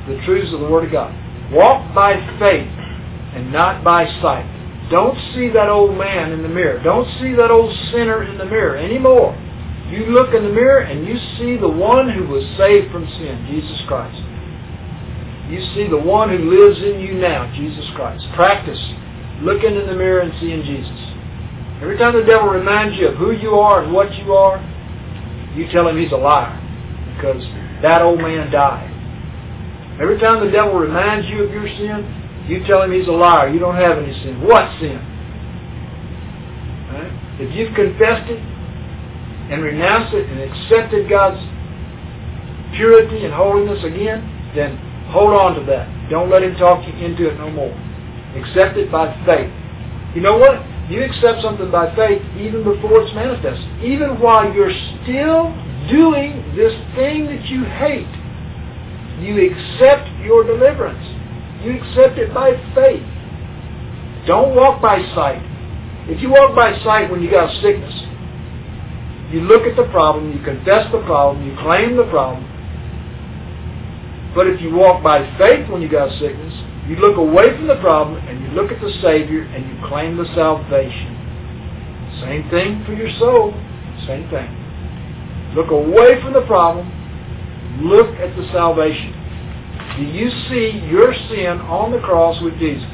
the truths of the Word of God. Walk by faith and not by sight. Don't see that old man in the mirror. Don't see that old sinner in the mirror anymore. You look in the mirror and you see the one who was saved from sin, Jesus Christ. You see the one who lives in you now, Jesus Christ. Practice looking in the mirror and seeing Jesus. Every time the devil reminds you of who you are and what you are, you tell him he's a liar, because that old man died. Every time the devil reminds you of your sin, you tell him he's a liar. You don't have any sin. What sin? Right? If you've confessed it and renounced it and accepted God's purity and holiness again, then hold on to that. Don't let him talk you into it no more. Accept it by faith. You know what? You accept something by faith even before it's manifested. Even while you're still doing this thing that you hate, you accept your deliverance. You accept it by faith. Don't walk by sight. If you walk by sight when you got a sickness, you look at the problem, you confess the problem, you claim the problem. But if you walk by faith when you got sickness, you look away from the problem and you look at the Savior and you claim the salvation. Same thing for your soul. Same thing. Look away from the problem. Look at the salvation. Do you see your sin on the cross with Jesus?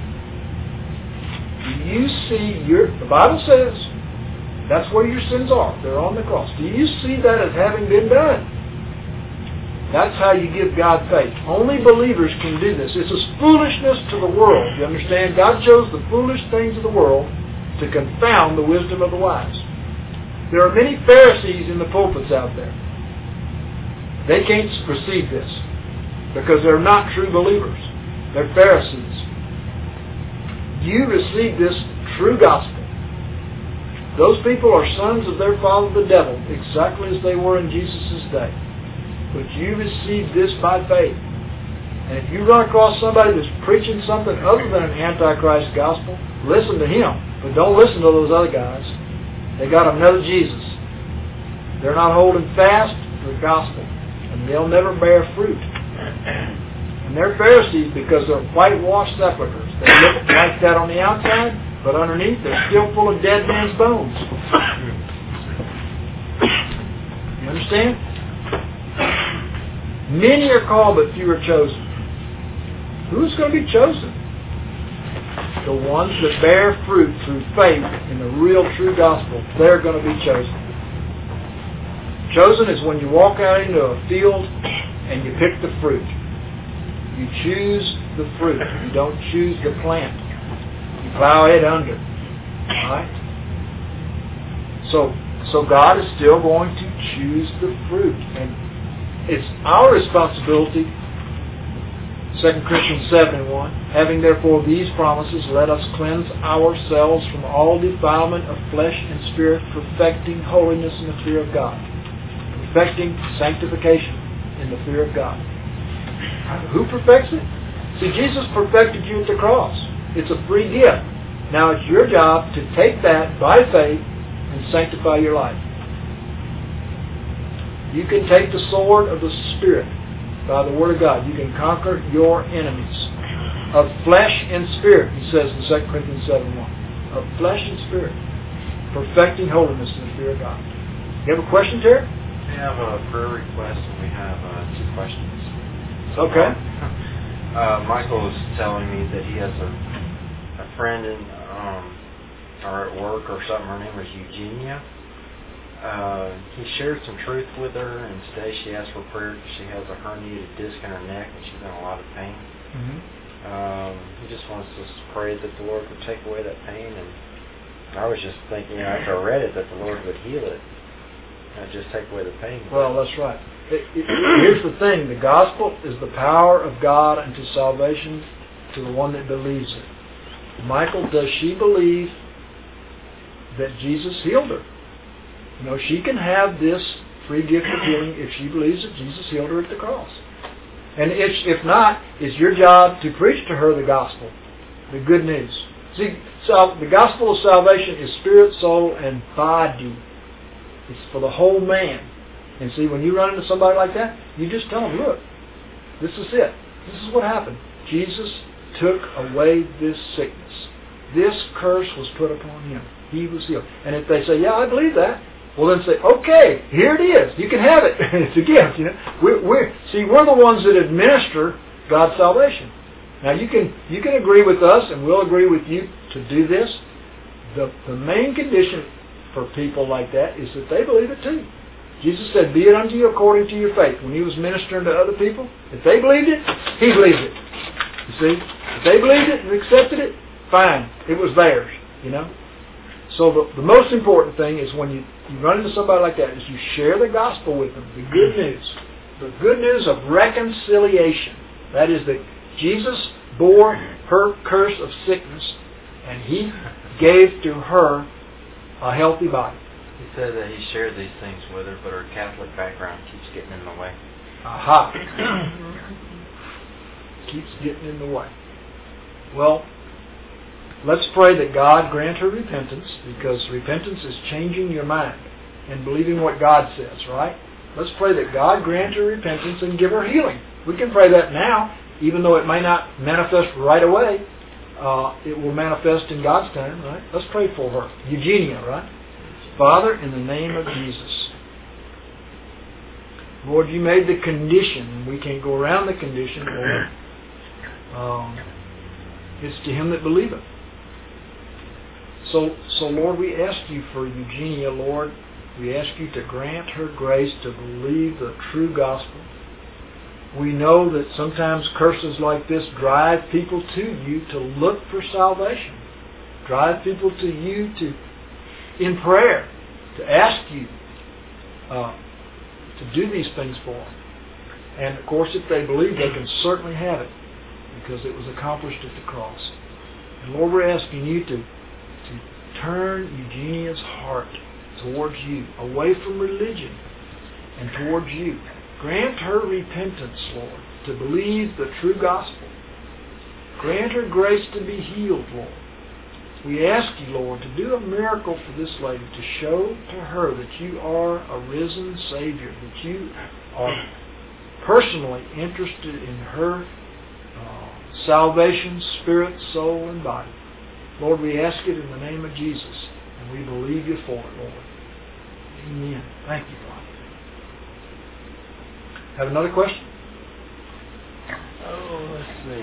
Do you see your... The Bible says that's where your sins are. They're on the cross. Do you see that as having been done? That's how you give God faith. Only believers can do this. It's a foolishness to the world. You understand? God chose the foolish things of the world to confound the wisdom of the wise. There are many Pharisees in the pulpits out there. They can't receive this because they're not true believers. They're Pharisees. You receive this true gospel. Those people are sons of their father the devil, exactly as they were in Jesus' day. But you receive this by faith. And if you run across somebody that's preaching something other than an Antichrist gospel, listen to him. But don't listen to those other guys. They got another Jesus. They're not holding fast to the gospel. And they'll never bear fruit. And they're Pharisees because they're whitewashed sepulchres. They look like that on the outside, but underneath they're still full of dead man's bones. You understand? Many are called, but few are chosen. Who's going to be chosen? The ones that bear fruit through faith in the real, true gospel. They're going to be chosen. Chosen is when you walk out into a field and you pick the fruit. You choose the fruit. You don't choose the plant. You plow it under. Alright? So, so God is still going to choose the fruit. And it's our responsibility, Second Corinthians seven and one, having therefore these promises, let us cleanse ourselves from all defilement of flesh and spirit, perfecting holiness in the fear of God. Perfecting sanctification in the fear of God. Who perfects it? See, Jesus perfected you at the cross. It's a free gift. Now it's your job to take that by faith and sanctify your life. You can take the sword of the Spirit by the Word of God. You can conquer your enemies of flesh and spirit, he says in Second Corinthians seven one. Of flesh and spirit. Perfecting holiness in the fear of God. You have a question, Terry? We have a prayer request and we have uh, two questions. Okay. Uh, Michael was telling me that he has a, a friend in, um, or at work or something. Her name was Eugenia. Uh, he shared some truth with her, and today she asked for prayer because she has a herniated disc in her neck and she's in a lot of pain. Mm-hmm. Um, he just wants us to pray that the Lord would take away that pain. And I was just thinking, after I read it, that the Lord would heal it, not just take away the pain. Well, that's right. It, it, here's the thing: the gospel is the power of God unto salvation to the one that believes it. Michael, does she believe that Jesus healed her? You know, she can have this free gift of healing if she believes that Jesus healed her at the cross. And if, if not, it's your job to preach to her the gospel, the good news. See, so the gospel of salvation is spirit, soul, and body. It's for the whole man. And see, when you run into somebody like that, you just tell them, look, This is it. This is what happened. Jesus took away this sickness. This curse was put upon him. He was healed. And if they say, yeah, I believe that, well then say, okay, here it is. You can have it. It's a gift. You know, we're, we're see, we're the ones that administer God's salvation. Now you can you can agree with us, and we'll agree with you to do this. The the main condition for people like that is that they believe it too. Jesus said, "Be it unto you according to your faith." When he was ministering to other people, if they believed it, he believed it. You see, if they believed it and accepted it, fine, it was theirs. You know. So the, the most important thing is when you, you run into somebody like that is you share the gospel with them, the good news. The good news of reconciliation. That is that Jesus bore her curse of sickness and he gave to her a healthy body. He said that he shared these things with her, but her Catholic background keeps getting in the way. Aha. Keeps getting in the way. Well, let's pray that God grant her repentance, because repentance is changing your mind and believing what God says, right? Let's pray that God grant her repentance and give her healing. We can pray that now, even though it may not manifest right away. Uh, it will manifest in God's time, right? Let's pray for her. Eugenia, right? Father, in the name of Jesus, Lord, you made the condition. We can't go around the condition, Lord. Um, it's to him that believeth. So, so Lord, we ask you for Eugenia, Lord. We ask you to grant her grace to believe the true gospel. We know that sometimes curses like this drive people to you to look for salvation. Drive people to you to, in prayer, to ask you uh, to do these things for them. And of course, if they believe, they can certainly have it, because it was accomplished at the cross. And Lord, we're asking you to to turn Eugenia's heart towards you, away from religion and towards you. Grant her repentance, Lord, to believe the true gospel. Grant her grace to be healed, Lord. We ask you, Lord, to do a miracle for this lady, to show to her that you are a risen Savior, that you are personally interested in her uh, salvation, spirit, soul, and body. Lord, we ask it in the name of Jesus, and we believe you for it, Lord. Amen. Thank you, Father. Have another question? Oh, let's see.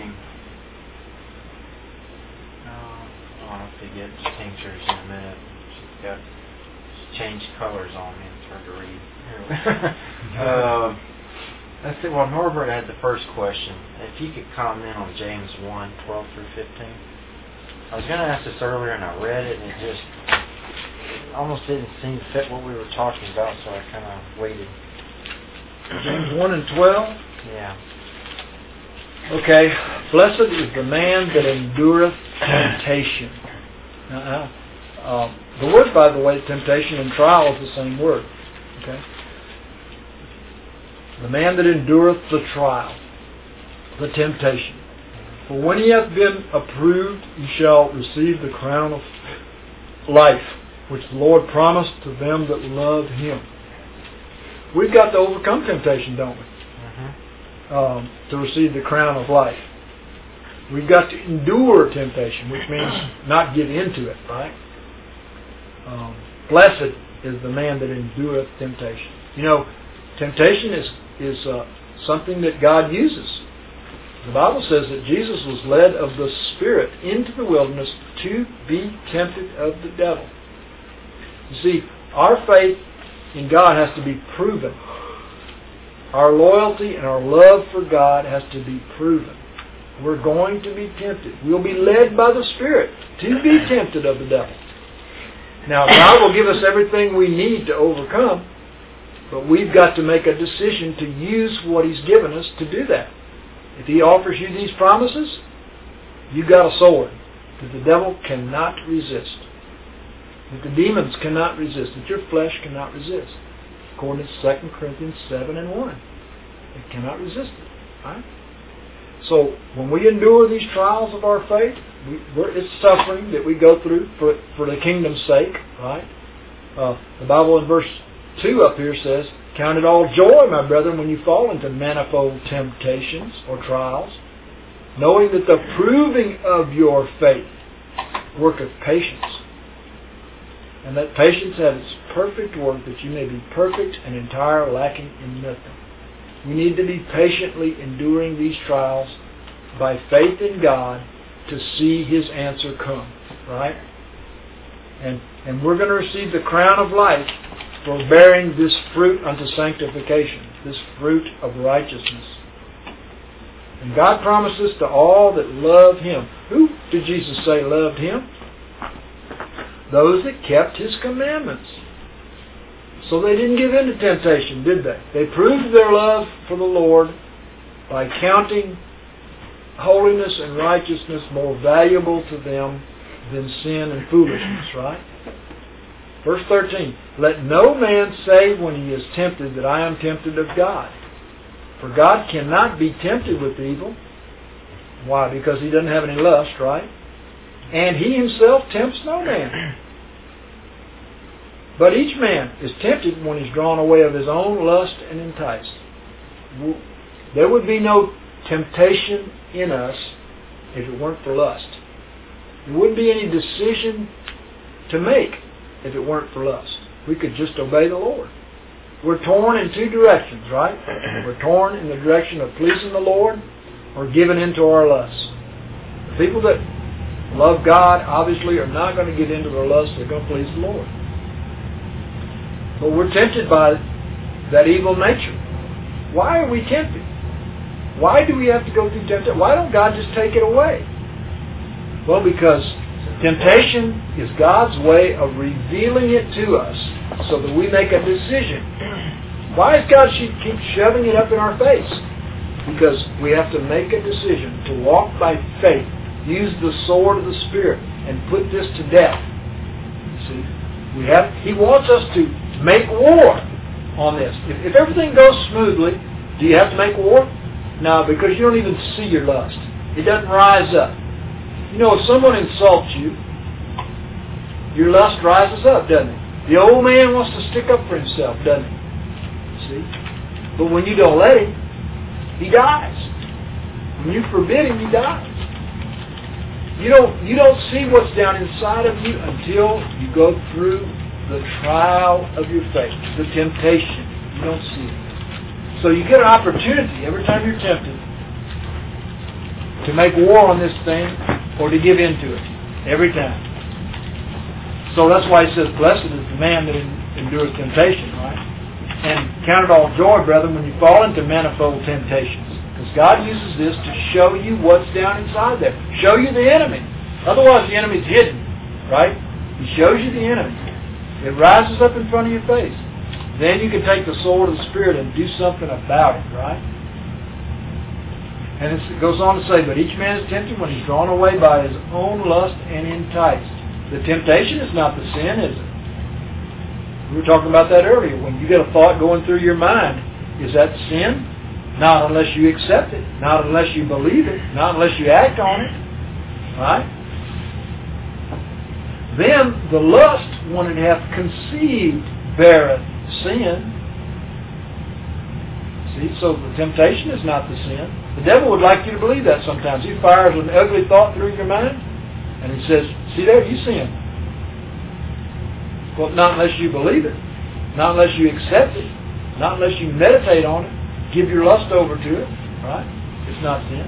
Oh, I'll have to get tinctures in a minute. She's got she's changed colors on me. It's hard to read. uh, let's see. Well, Norbert had the first question. If you could comment on James one, twelve through fifteen. I was going to ask this earlier, and I read it, and it just it almost didn't seem to fit what we were talking about, so I kind of waited. James one and twelve? Yeah. Okay. Blessed is the man that endureth temptation. Uh-uh. Um, the word, by the way, temptation and trial is the same word. Okay. The man that endureth the trial, the temptation. For when he hath been approved, he shall receive the crown of life, which the Lord promised to them that love him. We've got to overcome temptation, don't we? Mm-hmm. Um, to receive the crown of life. We've got to endure temptation, which means not give in to it, right? Um, blessed is the man that endureth temptation. You know, temptation is, is uh, something that God uses. The Bible says that Jesus was led of the Spirit into the wilderness to be tempted of the devil. You see, our faith in God has to be proven. Our loyalty and our love for God has to be proven. We're going to be tempted. We'll be led by the Spirit to be tempted of the devil. Now, God will give us everything we need to overcome, but we've got to make a decision to use what He's given us to do that. If He offers you these promises, you've got a sword that the devil cannot resist, that the demons cannot resist, that your flesh cannot resist. According to Second Corinthians seven and one. It cannot resist it. Right? So when we endure these trials of our faith, we, we're, it's suffering that we go through for, for the kingdom's sake. Right? Uh, the Bible in verse two up here says, "Count it all joy, my brethren, when you fall into manifold temptations or trials, knowing that the proving of your faith worketh patience. And that patience has its perfect work, that you may be perfect and entire, lacking in nothing." We need to be patiently enduring these trials by faith in God to see His answer come, right? And and we're going to receive the crown of life for bearing this fruit unto sanctification, this fruit of righteousness. And God promises to all that love Him. Who did Jesus say loved Him? Those that kept His commandments. So they didn't give in to temptation, did they? They proved their love for the Lord by counting holiness and righteousness more valuable to them than sin and foolishness, right? Verse thirteen, "Let no man say when he is tempted that I am tempted of God. For God cannot be tempted with evil." Why? Because He doesn't have any lust, right? "And He Himself tempts no man. But each man is tempted when he's drawn away of his own lust and enticed." There would be no temptation in us if it weren't for lust. There wouldn't be any decision to make if it weren't for lust. We could just obey the Lord. We're torn in two directions, right? We're torn in the direction of pleasing the Lord or giving into our lusts. The people that love God obviously are not going to get into their lusts. They're going to please the Lord. But we're tempted by that evil nature. Why are we tempted? Why do we have to go through temptation? Why don't God just take it away? Well, because temptation is God's way of revealing it to us so that we make a decision. Why does God keep shoving it up in our face? Because we have to make a decision to walk by faith, use the sword of the Spirit, and put this to death. See, we have. He wants us to make war on this. If, if everything goes smoothly, do you have to make war? No, because you don't even see your lust. It doesn't rise up. You know, if someone insults you, your lust rises up, doesn't it? The old man wants to stick up for himself, doesn't he? See? But when you don't let him, he dies. When you forbid him, he dies. You don't, you don't see what's down inside of you until you go through the trial of your faith, the temptation. You don't see it. So you get an opportunity every time you're tempted to make war on this thing or to give in to it. Every time. So that's why he says, "Blessed is the man that endures temptation," right? And count it all joy, brethren, when you fall into manifold temptations. Because God uses this to show you what's down inside there. Show you the enemy. Otherwise the enemy's hidden, right? He shows you the enemy. It rises up in front of your face. Then you can take the sword of the Spirit and do something about it, right? And it goes on to say, "But each man is tempted when he's drawn away by his own lust and enticed." The temptation is not the sin, is it? We were talking about that earlier. When you get a thought going through your mind, is that sin? Not unless you accept it. Not unless you believe it. Not unless you act on it. Right? Then the lust, when it hath conceived, beareth sin. See, so the temptation is not the sin. The devil would like you to believe that sometimes. He fires an ugly thought through your mind, and he says, "See there, you sin." Well, not unless you believe it. Not unless you accept it. Not unless you meditate on it. Give your lust over to it. Right? It's not sin.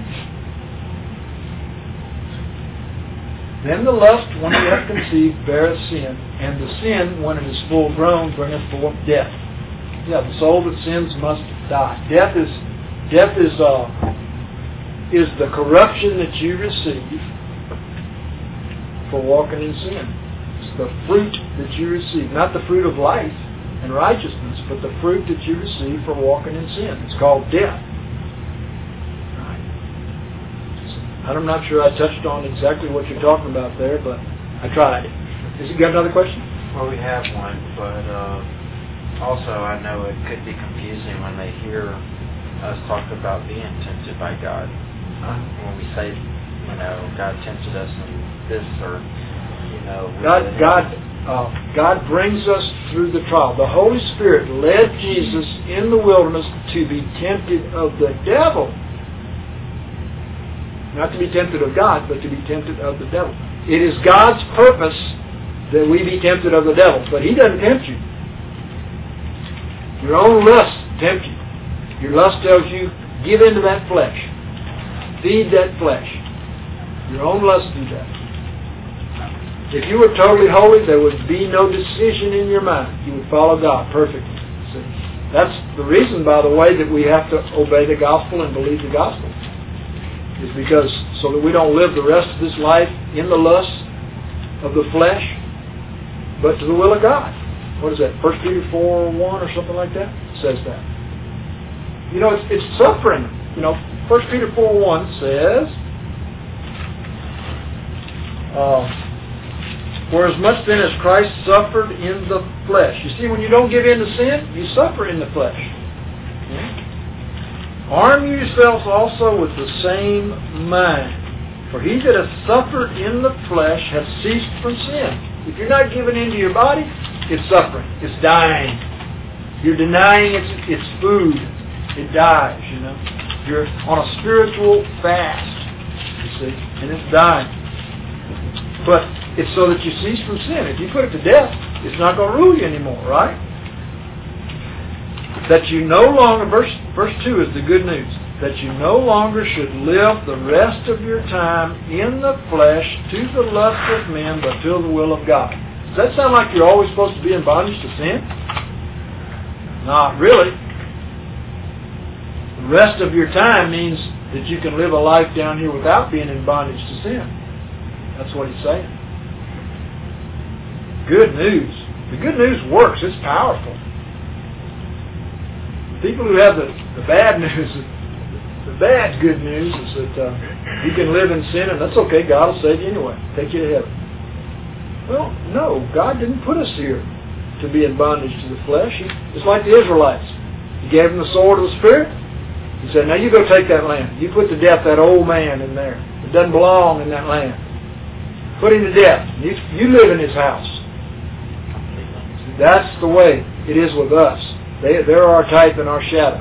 Then the lust, when it hath conceived, beareth sin, and the sin, when it is full grown, bringeth forth death. Yeah, the soul that sins must die. Death is death is uh, is the corruption that you receive for walking in sin. It's the fruit that you receive, not the fruit of life and righteousness, but the fruit that you receive for walking in sin. It's called death. I'm not sure I touched on exactly what you're talking about there, but I tried. Is you got another question? Well, we have one, but uh, also I know it could be confusing when they hear us talk about being tempted by God. Uh, when we say, you know, God tempted us in this, or you know, we God, did God, uh, God brings us through the trial. The Holy Spirit led Jesus in the wilderness to be tempted of the devil. Not to be tempted of God, but to be tempted of the devil. It is God's purpose that we be tempted of the devil, but He doesn't tempt you. Your own lust tempts you. Your lust tells you, give into that flesh. Feed that flesh. Your own lust do that. If you were totally holy, there would be no decision in your mind. You would follow God perfectly. See? That's the reason, by the way, that we have to obey the gospel and believe the gospel. Is because so that we don't live the rest of this life in the lust of the flesh, but to the will of God. What is that? First Peter four one or something like that? It says that. You know, it's, it's suffering. You know, First Peter four one says, uh, for as much then as Christ suffered in the flesh. You see, when you don't give in to sin, you suffer in the flesh. Yeah? Arm yourselves also with the same mind. For he that hath suffered in the flesh hath ceased from sin. If you're not giving in to your body, it's suffering. It's dying. You're denying its, its food. It dies, you know. You're on a spiritual fast, you see, and it's dying. But it's so that you cease from sin. If you put it to death, it's not going to rule you anymore, right? That you no longer, verse, verse two is the good news, that you no longer should live the rest of your time in the flesh to the lust of men, but to the will of God. Does that sound like you're always supposed to be in bondage to sin? Not really. The rest of your time means that you can live a life down here without being in bondage to sin. That's what he's saying. Good news. The good news works. It's powerful. People who have the, the bad news, the bad good news is that uh, you can live in sin and that's okay. God will save you anyway. Take you to heaven. Well, no. God didn't put us here to be in bondage to the flesh. He, it's like the Israelites. He gave them the sword of the Spirit. He said, now you go take that land. You put to death that old man in there. It doesn't belong in that land. Put him to death. You, you live in his house. That's the way it is with us. They, they're our type and our shadow.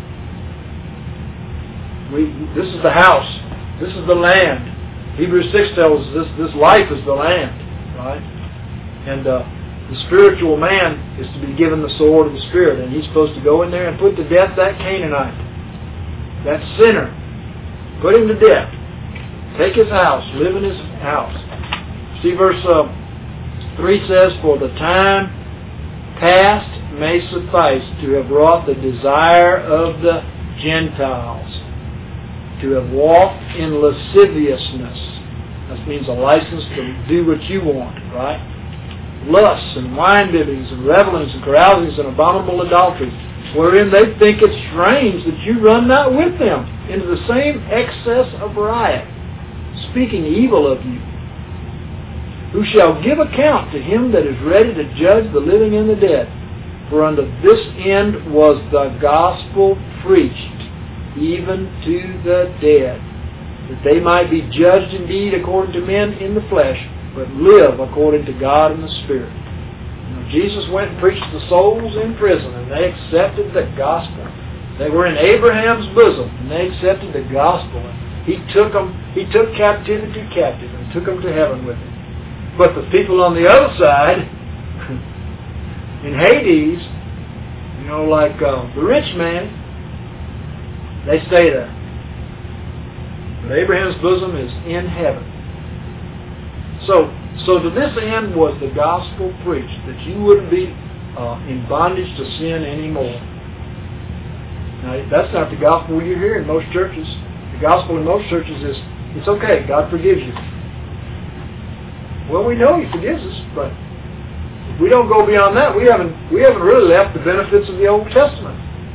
We, this is the house. This is the land. Hebrews six tells us this, this life is the land. Right? And uh, the spiritual man is to be given the sword of the Spirit. And he's supposed to go in there and put to death that Canaanite. That sinner. Put him to death. Take his house. Live in his house. See verse uh, three says, for the time past may suffice to have wrought the desire of the Gentiles, to have walked in lasciviousness. That means a license to do what you want, right? Lusts and wine bibbings and revelings and carousings and abominable adulteries, wherein they think it strange that you run not with them into the same excess of riot, speaking evil of you, who shall give account to him that is ready to judge the living and the dead. For unto this end was the gospel preached, even to the dead, that they might be judged indeed according to men in the flesh, but live according to God in the Spirit. You know, Jesus went and preached to the souls in prison, and they accepted the gospel. They were in Abraham's bosom, and they accepted the gospel. And he took them, he took captivity captive and took them to heaven with him. But the people on the other side, in Hades, you know, like uh, the rich man, they stay there. But Abraham's bosom is in heaven. So, so to this end was the gospel preached, that you wouldn't be uh, in bondage to sin anymore. Now, that's not the gospel you hear in most churches. The gospel in most churches is, it's okay, God forgives you. Well, we know He forgives us, but if we don't go beyond that, we haven't we haven't really left the benefits of the Old Testament.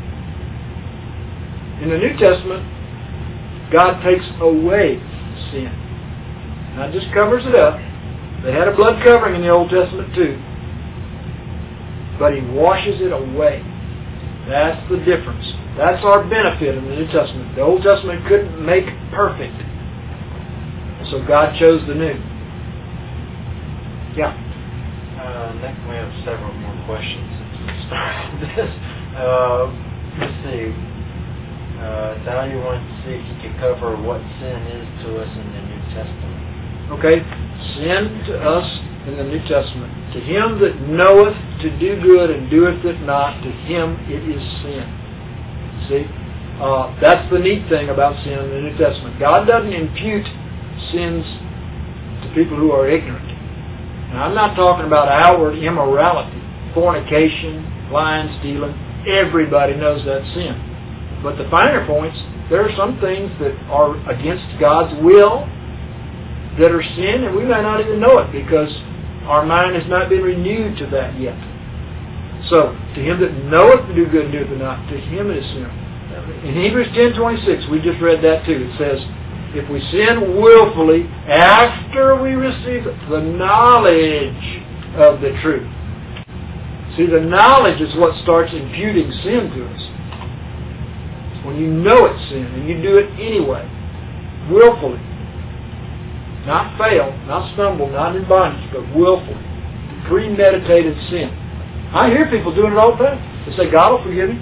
In the New Testament, God takes away sin. Not just covers it up. They had a blood covering in the Old Testament too. But He washes it away. That's the difference. That's our benefit in the New Testament. The Old Testament couldn't make perfect. So God chose the new. Yeah. Uh, next we have several more questions since we started this. Uh, let's see. Uh, Dahlia wanted to see if you could cover what sin is to us in the New Testament. Okay, sin to us in the New Testament. To him that knoweth to do good and doeth it not, to him it is sin. See? Uh, that's the neat thing about sin in the New Testament. God doesn't impute sins to people who are ignorant. And I'm not talking about outward immorality, fornication, lying, stealing. Everybody knows that's sin. But the finer points, there are some things that are against God's will that are sin, and we may not even know it because our mind has not been renewed to that yet. So, to him that knoweth to do good and doeth it not, to him it is sin. In Hebrews ten twenty-six, we just read that too. It says, if we sin willfully after we receive the knowledge of the truth. See, the knowledge is what starts imputing sin to us. When you know it's sin and you do it anyway, willfully. Not fail, not stumble, not in bondage, but willfully. Premeditated sin. I hear people doing it all the time. They say, God will forgive you.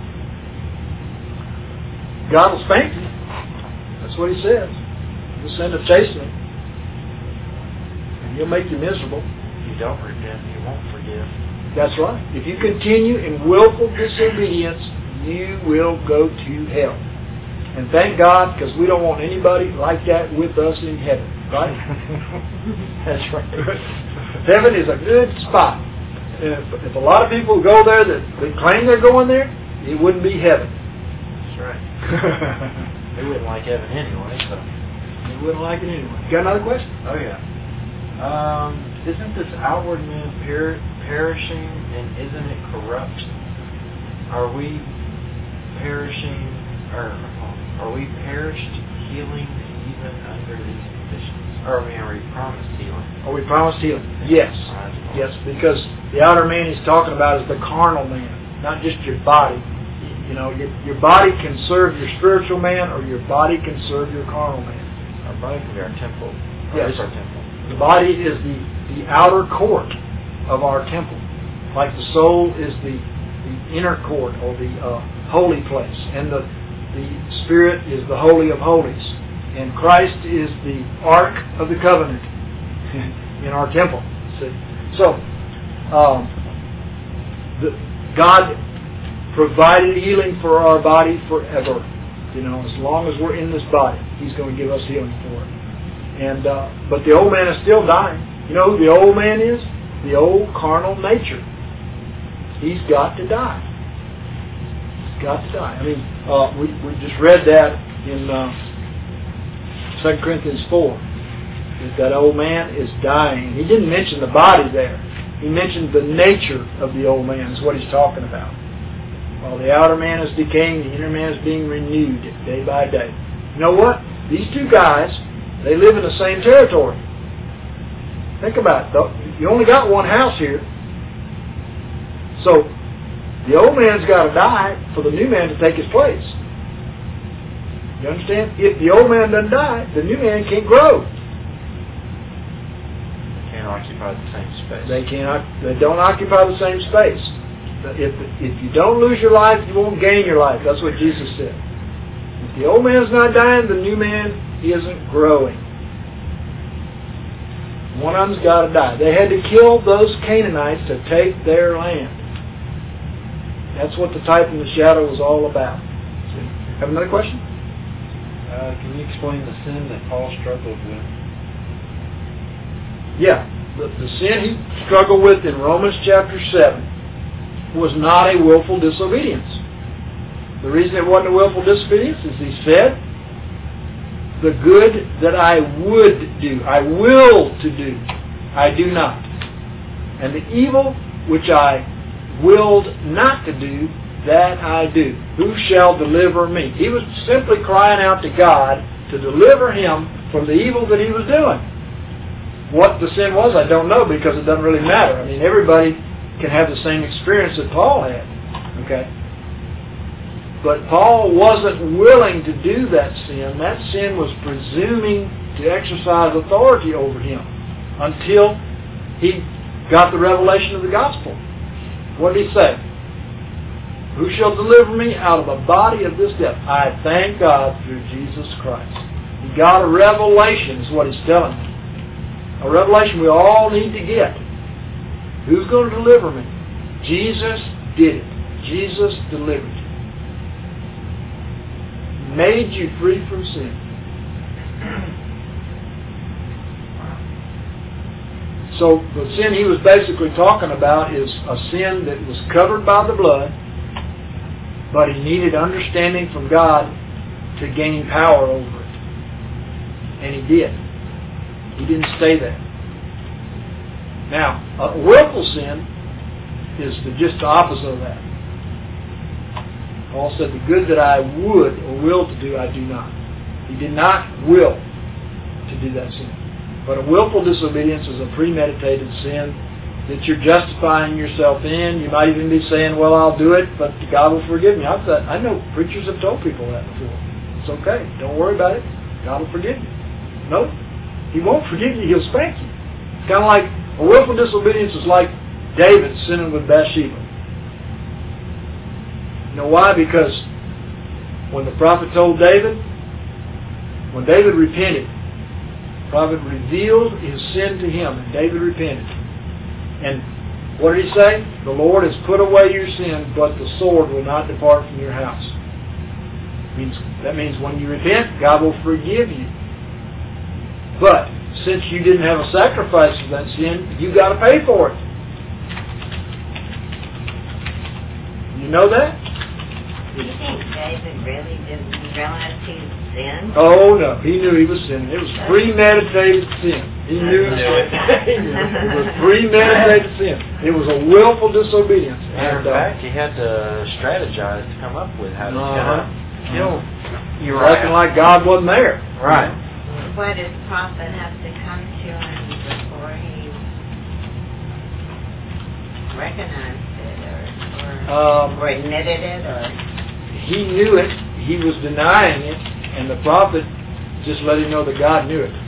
God will spank you. That's what he says. He'll send a chastening. And he'll make you miserable. If you don't repent, he won't forgive. That's right. If you continue in willful disobedience, you will go to hell. And thank God, because we don't want anybody like that with us in heaven. Right? That's right. Heaven is a good spot. If, if a lot of people go there that, that claim they're going there, it wouldn't be heaven. That's right. They wouldn't like heaven anyway, so. They wouldn't like it anyway. Got another question? Oh, yeah. Um, isn't this outward man per- perishing, and isn't it corrupt? Are we perishing, or are we perished healing even under these conditions? Or I mean, are we promised healing? Are we promised healing? Yes. Yes, because the outer man he's talking about is the carnal man, not just your body. You know, your, your body can serve your spiritual man, or your body can serve your carnal man. Our body can be our temple. Yes. It's our temple. The body is the, the outer court of our temple. Like the soul is the, the inner court, or the uh, holy place. And the, the spirit is the holy of holies. And Christ is the Ark of the Covenant in our temple. See? So, um, the, God provided healing for our body forever. You know, as long as we're in this body, he's going to give us healing for it. And uh, but the old man is still dying. You know who the old man is? The old carnal nature. He's got to die. He's got to die. I mean, uh, we we just read that in uh, Second Corinthians four. That old man is dying. He didn't mention the body there. He mentioned the nature of the old man is what he's talking about. While the outer man is decaying, the inner man is being renewed day by day. You know what? These two guys, they live in the same territory. Think about it. You only got one house here. So, the old man's got to die for the new man to take his place. You understand? If the old man doesn't die, the new man can't grow. They can't occupy the same space. They can't. They don't occupy the same space. If if you don't lose your life, you won't gain your life. That's what Jesus said. If the old man's not dying, the new man isn't growing. One of them's got to die. They had to kill those Canaanites to take their land. That's what the type and the shadow was all about. See? Have another question? Uh, can you explain the sin that Paul struggled with? Yeah. The, the sin he struggled with in Romans chapter seven was not a willful disobedience. The reason it wasn't a willful disobedience is he said, the good that I would do, I will to do, I do not. And the evil which I willed not to do, that I do. Who shall deliver me? He was simply crying out to God to deliver him from the evil that he was doing. What the sin was, I don't know, because it doesn't really matter. I mean, everybody can have the same experience that Paul had. Okay? But Paul wasn't willing to do that sin. That sin was presuming to exercise authority over him until he got the revelation of the gospel. What did he say? Who shall deliver me out of the body of this death? I thank God through Jesus Christ. He got a revelation, is what he's telling me. A revelation we all need to get. Who's going to deliver me? Jesus did it. Jesus delivered you. Made you free from sin. So the sin he was basically talking about is a sin that was covered by the blood, but he needed understanding from God to gain power over it. And he did. He didn't stay there. Now, a willful sin is the, just the opposite of that. Paul said, the good that I would or will to do, I do not. He did not will to do that sin. But a willful disobedience is a premeditated sin that you're justifying yourself in. You might even be saying, well, I'll do it, but God will forgive me. I've said, I know preachers have told people that before. It's okay. Don't worry about it. God will forgive you. No, He won't forgive you. He'll spank you. It's kind of like a willful disobedience is like David sinning with Bathsheba. You know why? Because when the prophet told David, when David repented, the prophet revealed his sin to him, and David repented. And what did he say? The Lord has put away your sin, but the sword will not depart from your house. Means, that means when you repent, God will forgive you. But since you didn't have a sacrifice for that sin, you got to pay for it. You know that? Do you think David really didn't realize he sinned? Oh no, he knew he was sinning. It was premeditated sin. He knew it. It was premeditated sin. It was a willful disobedience. Matter And, of uh, fact, he had to strategize to come up with how he's Uh-huh. going to kill You're acting like God wasn't there. Right. What did the prophet have to come to him before he recognized it or, or, Um, or admitted it? Or He knew it. He was denying it, and the prophet just let him know that God knew it.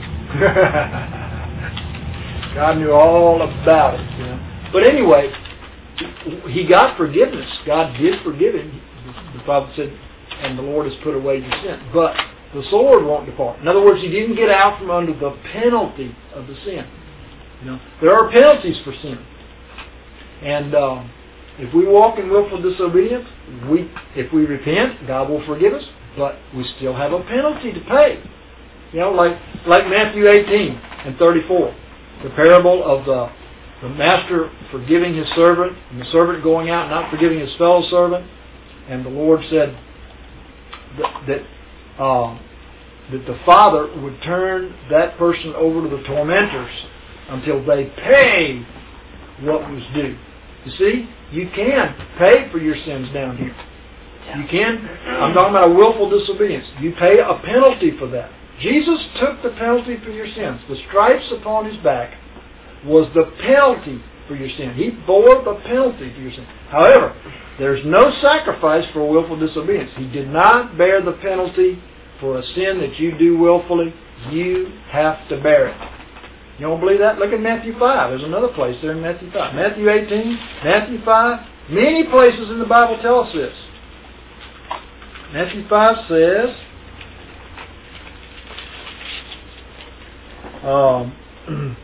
God knew all about it. You know. But anyway, he got forgiveness. God did forgive him. The prophet said, and the Lord has put away your sin. But the sword won't depart. In other words, he didn't get out from under the penalty of the sin. You know, there are penalties for sin. And um, if we walk in willful disobedience, we, if we repent, God will forgive us, but we still have a penalty to pay. You know, like like Matthew eighteen and thirty-four, the parable of the the master forgiving his servant, and the servant going out and not forgiving his fellow servant, and the Lord said that that, uh, that the father would turn that person over to the tormentors until they pay what was due. You see, you can pay for your sins down here. You can. I'm talking about a willful disobedience. You pay a penalty for that. Jesus took the penalty for your sins. The stripes upon His back was the penalty for your sin. He bore the penalty for your sin. However, there's no sacrifice for willful disobedience. He did not bear the penalty for a sin that you do willfully. You have to bear it. You don't believe that? Look at Matthew five. There's another place there in Matthew five. Matthew eighteen, Matthew five. Many places in the Bible tell us this. Matthew five says, um,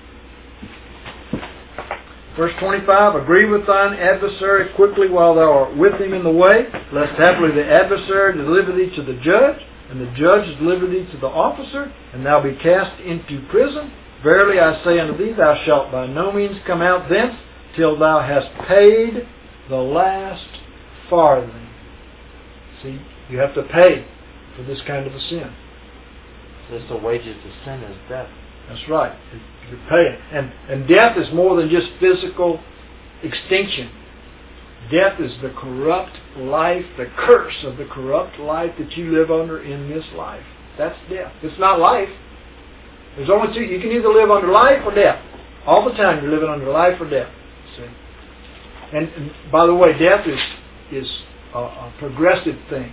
verse twenty-five, agree with thine adversary quickly while thou art with him in the way, lest haply the adversary deliver thee to the judge, and the judge deliver thee to the officer, and thou be cast into prison. Verily I say unto thee, thou shalt by no means come out thence till thou hast paid the last farthing. See, you have to pay for this kind of a sin. Says the wages of sin is death. That's right. You're paying. And, and death is more than just physical extinction. Death is the corrupt life, the curse of the corrupt life that you live under in this life. That's death. It's not life. There's only two. You can either live under life or death. All the time you're living under life or death. See? And, and by the way, death is is a, a progressive thing.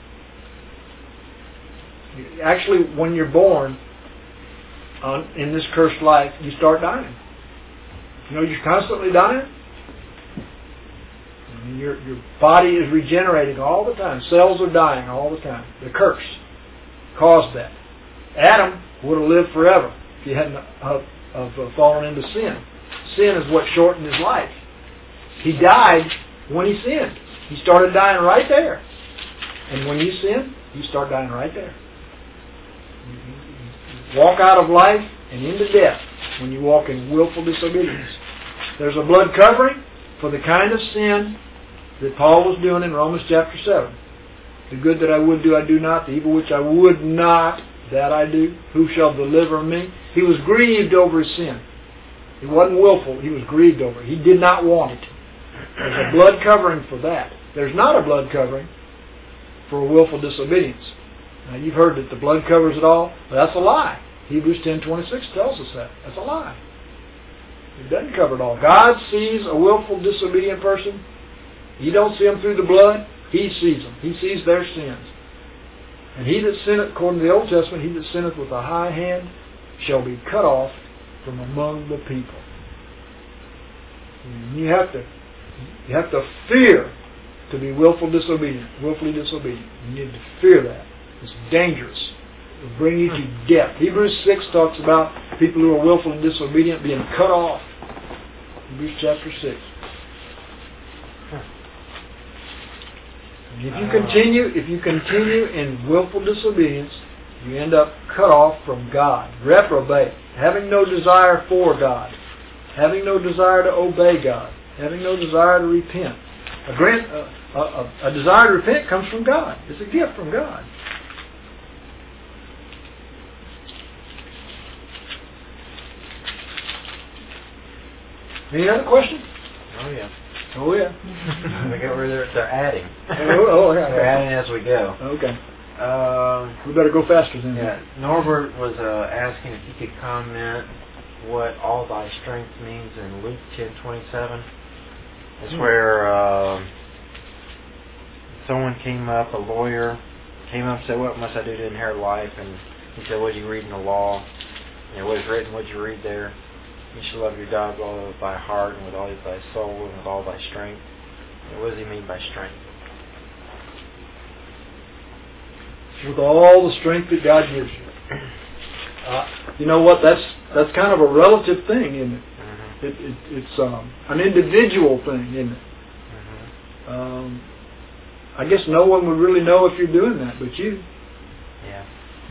Actually, when you're born on, in this cursed life, you start dying. You know, you're constantly dying. I mean, your your body is regenerating all the time. Cells are dying all the time. The curse caused that. Adam would have lived forever if he hadn't uh, uh, fallen into sin. Sin is what shortened his life. He died when he sinned. He started dying right there. And when you sin, you start dying right there. You walk out of life and into death when you walk in willful disobedience. There's a blood covering for the kind of sin that Paul was doing in Romans chapter seven. The good that I would do, I do not. The evil which I would not, that I do. Who shall deliver me? He was grieved over his sin. It wasn't willful. He was grieved over it. He did not want it. There's a blood covering for that. There's not a blood covering for willful disobedience. Now, you've heard that the blood covers it all. Well, that's a lie. Hebrews ten twenty-six tells us that. That's a lie. It doesn't cover it all. God sees a willful disobedient person. He don't see them through the blood. He sees them. He sees their sins. And he that sinneth, according to the Old Testament, he that sinneth with a high hand shall be cut off from among the people. And you have to, you have to fear to be willful disobedient, willfully disobedient. You need to fear that. It's dangerous. It will bring you to death. Hebrews six talks about people who are willfully disobedient being cut off. Hebrews chapter six. And if you continue, if you continue in willful disobedience, you end up cut off from God. Reprobate. Having no desire for God. Having no desire to obey God. Having no desire to repent. A, grant, a, a, a desire to repent comes from God. It's a gift from God. Any other questions? Oh, yeah. Oh, yeah. We got where they're, they're adding. Oh, oh, yeah. They're adding as we go. Okay. Uh, We better go faster than yeah. Norbert was uh, asking if you could comment what all thy strength means in Luke ten twenty-seven. It's hmm. where uh, someone came up, a lawyer, came up and said, what must I do to inherit life? And he said, what did you read in the law? You know, what is written, what did you read there? You shall love your God with all thy heart and with all thy soul and with all thy strength. And what does he mean by strength? With all the strength that God gives you. Uh, you know what? That's that's kind of a relative thing, isn't it? Mm-hmm. it, it it's um, an individual thing, isn't it? Mm-hmm. Um, I guess no one would really know if you're doing that, but you. Yeah.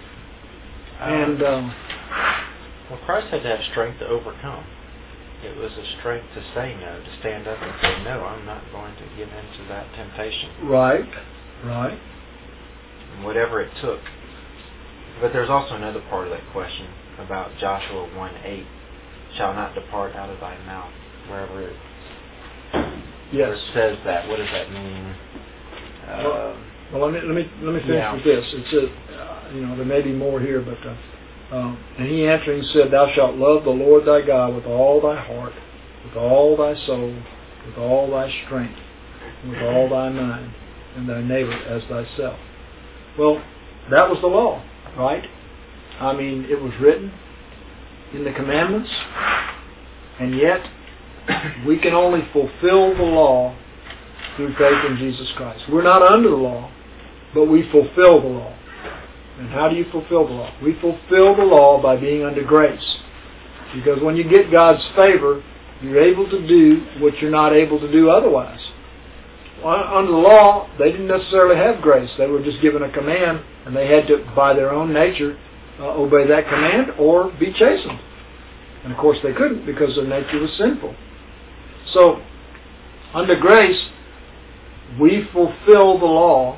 And um, well, Christ had to have strength to overcome. It was a strength to say no, to stand up and say, no, I'm not going to give in to that temptation. Right, right. And whatever it took. But there's also another part of that question about Joshua one eight. Shall not depart out of thy mouth, wherever it, yes. where it says that. What does that mean? Uh, well, well, let me let me let me finish yeah. with this. It says, uh, you know, there may be more here, but uh, um, and he answering said, Thou shalt love the Lord thy God with all thy heart, with all thy soul, with all thy strength, with all thy mind, and thy neighbor as thyself. Well, that was the law, right? I mean, it was written in the commandments, and yet we can only fulfill the law through faith in Jesus Christ. We're not under the law, but we fulfill the law. And how do you fulfill the law? We fulfill the law by being under grace. Because when you get God's favor, you're able to do what you're not able to do otherwise. Well, under the law, they didn't necessarily have grace. They were just given a command, and they had to, by their own nature, uh, obey that command or be chastened. And of course they couldn't because their nature was sinful. So, under grace, we fulfill the law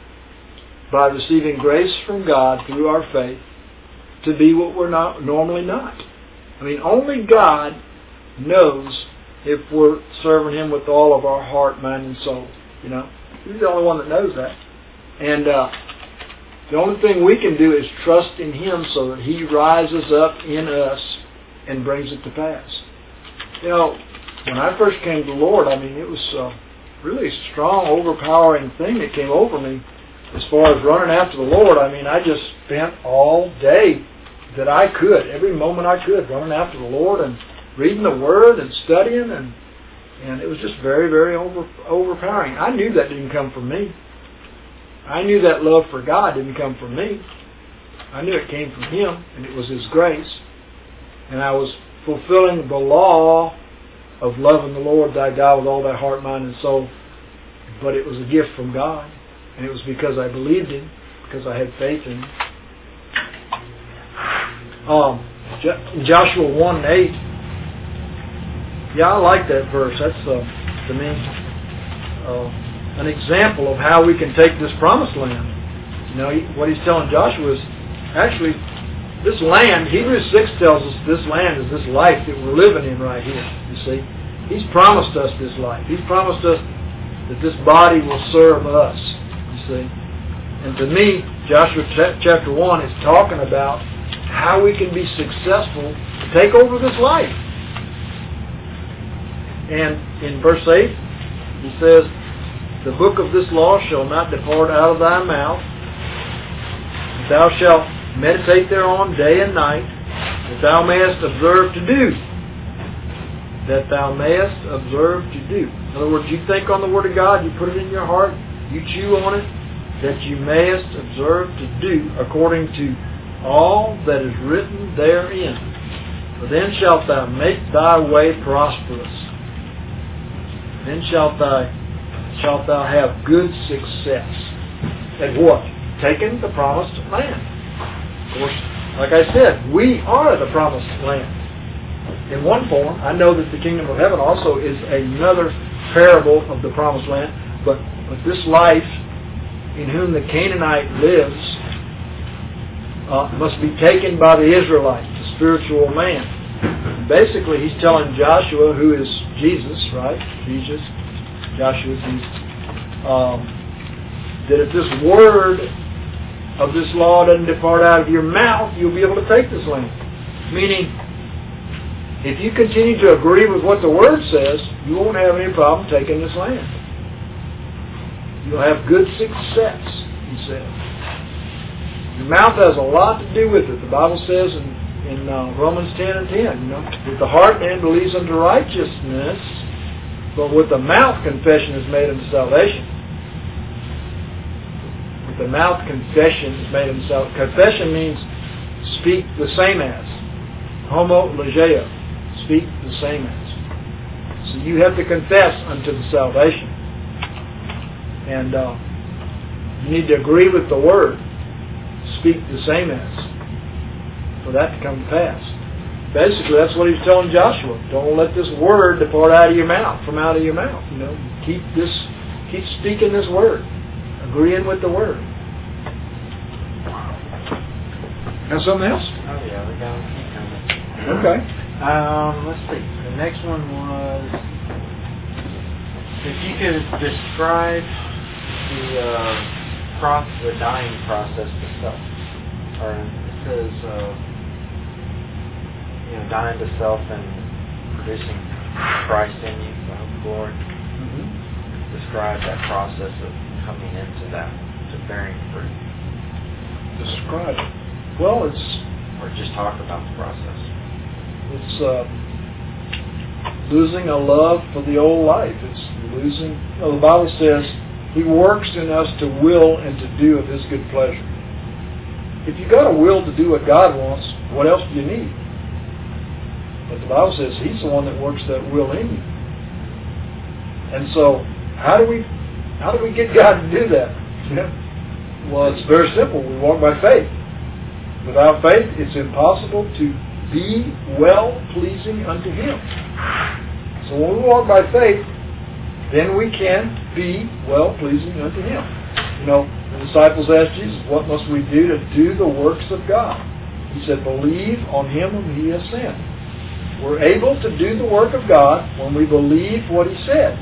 by receiving grace from God through our faith to be what we're not normally not. I mean, only God knows if we're serving Him with all of our heart, mind, and soul. You know, He's the only one that knows that. And uh, the only thing we can do is trust in Him so that He rises up in us and brings it to pass. You know, when I first came to the Lord, I mean, it was a really strong, overpowering thing that came over me as far as running after the Lord. I mean, I just spent all day that I could, every moment I could, running after the Lord and reading the Word and studying, and and it was just very, very over, overpowering. I knew that didn't come from me. I knew that love for God didn't come from me. I knew it came from Him, and it was His grace. And I was fulfilling the law of loving the Lord thy God with all thy heart, mind, and soul. But it was a gift from God. And it was because I believed Him, because I had faith in Him. Um, Joshua one and eight. Yeah, I like that verse. That's, uh, to me, uh, an example of how we can take this promised land. You know, what he's telling Joshua is, actually, this land, Hebrews six tells us this land is this life that we're living in right here, you see. He's promised us this life. He's promised us that this body will serve us, you see. And to me, Joshua chapter one is talking about how we can be successful to take over this life. And in verse eight, he says, the book of this law shall not depart out of thy mouth. Thou shalt meditate thereon day and night, that thou mayest observe to do. That thou mayest observe to do. In other words, you think on the Word of God, you put it in your heart, you chew on it, that you mayest observe to do according to all that is written therein. For then shalt thou make thy way prosperous. Then shalt thou, shalt thou have good success. At what? Taking the promised land. Of course, like I said, we are the promised land. In one form, I know that the kingdom of heaven also is another parable of the promised land, but, but this life in whom the Canaanite lives uh, must be taken by the Israelite, the spiritual man. Basically, he's telling Joshua, who is Jesus, right? Jesus, Joshua is Jesus, um, that if this word of this law doesn't depart out of your mouth, you'll be able to take this land. Meaning, if you continue to agree with what the Word says, you won't have any problem taking this land. You'll have good success, he said. Your mouth has a lot to do with it. The Bible says in, in uh, Romans ten and ten, you know, with the heart man believes unto righteousness, but with the mouth confession is made unto salvation. With the mouth confession is made unto salvation. Confession means speak the same as. Homo legeo. Speak the same as. So you have to confess unto the salvation. And uh, you need to agree with the Word. Speak the same as. For that to come to pass. Basically, that's what he's telling Joshua. Don't let this Word depart out of your mouth, from out of your mouth. You know, keep this, keep speaking this Word. Agreeing with the Word. Have something else? Oh yeah, we got a few comments. Okay. Um, let's see. The next one was if you could describe the uh, process, the dying process itself, or it says, uh, you know, dying to self and producing Christ in you, the hope of glory. Mm-hmm. Describe that process of coming into that, to bearing fruit. Describe it. Well, it's or just talk about the process. It's uh, losing a love for the old life. It's losing. You know, the Bible says He works in us to will and to do of His good pleasure. If you got a will to do what God wants, what else do you need? But the Bible says He's the one that works that will in you. And so, how do we, how do we get God to do that? Well, it's very simple. We walk by faith. Without faith, it's impossible to be well-pleasing unto Him. So when we walk by faith, then we can be well-pleasing unto Him. You know, the disciples asked Jesus, what must we do to do the works of God? He said, believe on Him whom He has sent. We're able to do the work of God when we believe what He said.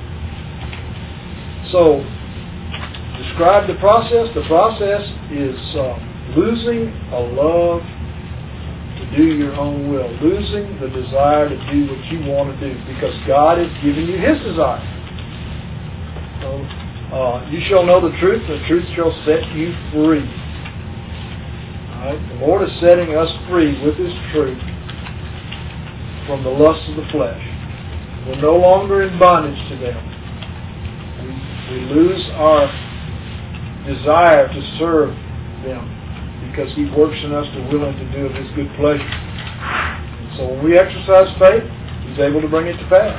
So, describe the process. The process is uh, losing a love to do your own will. Losing the desire to do what you want to do because God has given you His desire. So, uh, you shall know the truth, and the truth shall set you free. All right? The Lord is setting us free with His truth. from the lusts of the flesh. We're no longer in bondage to them. We, we lose our desire to serve them because He works in us to willing to do of His good pleasure. And so when we exercise faith, He's able to bring it to pass.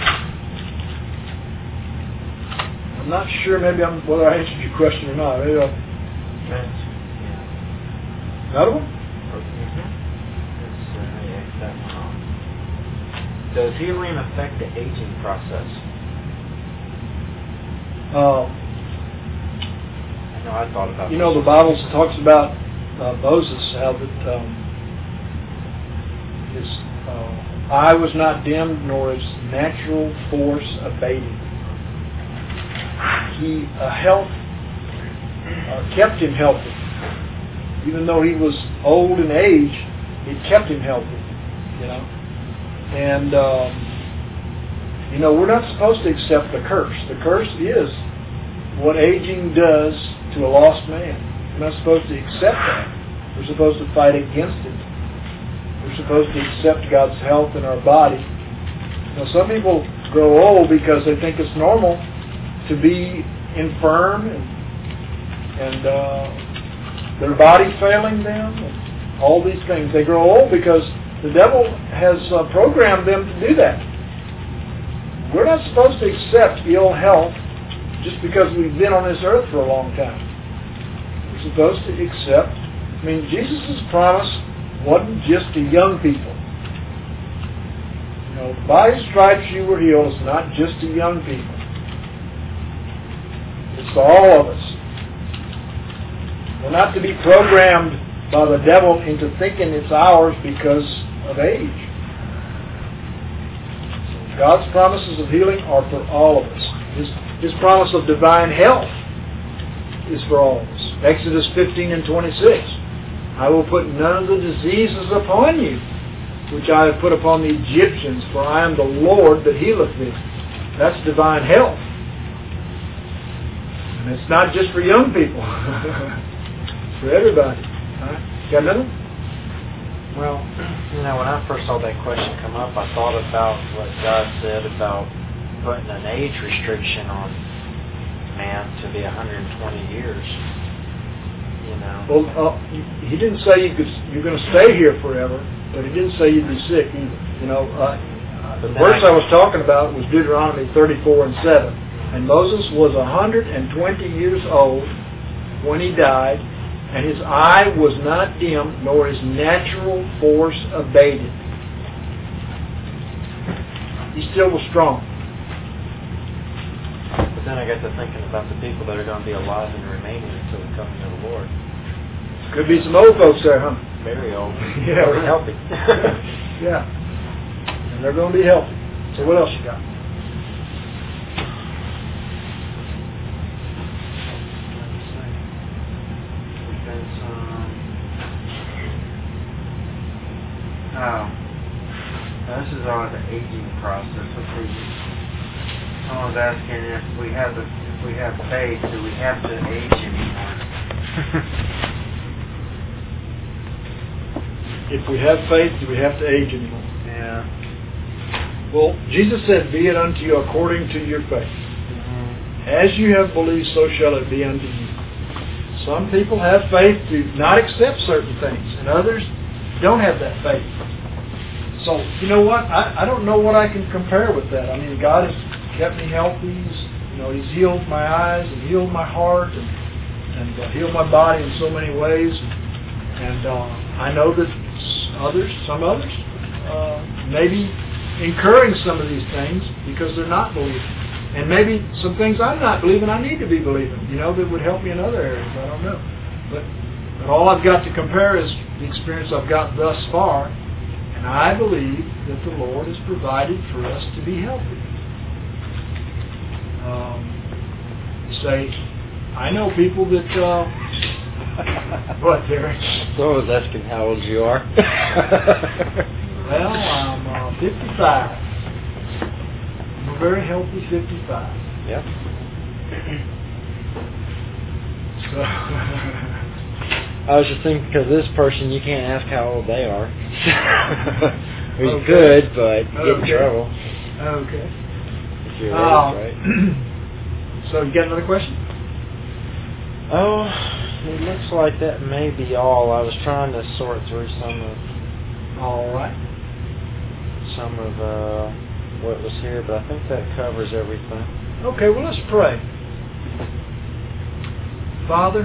I'm not sure maybe I'm, whether I answered your question or not. Maybe I'll, Yeah. another one? Mm-hmm. Let's, uh, yeah, that one off. Does healing affect the aging process? Uh, I know I thought about you know, this. the Bible talks about uh, Moses, how that um, his uh, eye was not dimmed, nor his natural force abated. He uh, health uh, kept him healthy, even though he was old in age. It kept him healthy, you know. And um, you know, we're not supposed to accept the curse. The curse is what aging does to a lost man. We're not supposed to accept that. We're supposed to fight against it. We're supposed to accept God's health in our body. Now, some people grow old because they think it's normal to be infirm and, and uh, their body failing them, and all these things. They grow old because the devil has uh, programmed them to do that. We're not supposed to accept ill health just because we've been on this earth for a long time. We're supposed to accept. I mean, Jesus' promise wasn't just to young people. You know, by His stripes you were healed. It's not just to young people. It's to all of us. We're not to be programmed by the devil into thinking it's ours because of age. God's promises of healing are for all of us. His, His promise of divine health is for all of us. Exodus fifteen and twenty-six. I will put none of the diseases upon you, which I have put upon the Egyptians, for I am the Lord that healeth thee. That's divine health. And it's not just for young people. It's for everybody. Right? Got another? Well, you know, when I first saw that question come up, I thought about what God said about putting an age restriction on man to be one hundred twenty years. You know. Well, uh, He didn't say you could, you're going to stay here forever, but He didn't say you'd be sick either. You know, uh, the verse I was talking about was Deuteronomy thirty-four and seven. And Moses was one hundred twenty years old when he died, and his eye was not dim, nor his natural force abated. He still was strong. But then I got to thinking about the people that are going to be alive and remaining until the coming of the Lord. Could be some old folks there, huh? Very old. Yeah, Very right. healthy. Yeah. And they're going to be healthy. So what else you got? Oh, now this is all the aging process. Let's see. Someone was asking if we have the if we have faith, do we have to age anymore? If we have faith, do we have to age anymore? Yeah. Well, Jesus said, "Be it unto you according to your faith. Mm-hmm. As you have believed, so shall it be unto you." Some people have faith to not accept certain things, and others don't have that faith. So, you know what? I, I don't know what I can compare with that. I mean, God has kept me healthy. He's, you know, He's healed my eyes and healed my heart and, and uh, healed my body in so many ways. And uh, I know that others, some others, uh, may be incurring some of these things because they're not believing. And maybe some things I'm not believing I need to be believing, you know, that would help me in other areas. I don't know. But, but all I've got to compare is the experience I've got thus far. And I believe that the Lord has provided for us to be healthy. Um, you say, I know people that, uh, what, Terry? So I was asking how old you are. Well, I'm uh, fifty-five. I'm a very healthy fifty-five. Yep. So, I was just thinking, because this person, you can't ask how old they are. You Okay. could, but you get in Okay. trouble Okay. if you're Uh, raised right. So you got another question? Oh, it looks like that may be all. I was trying to sort through some of All right. some of uh, what was here, but I think that covers everything. Okay, well, let's pray. Father,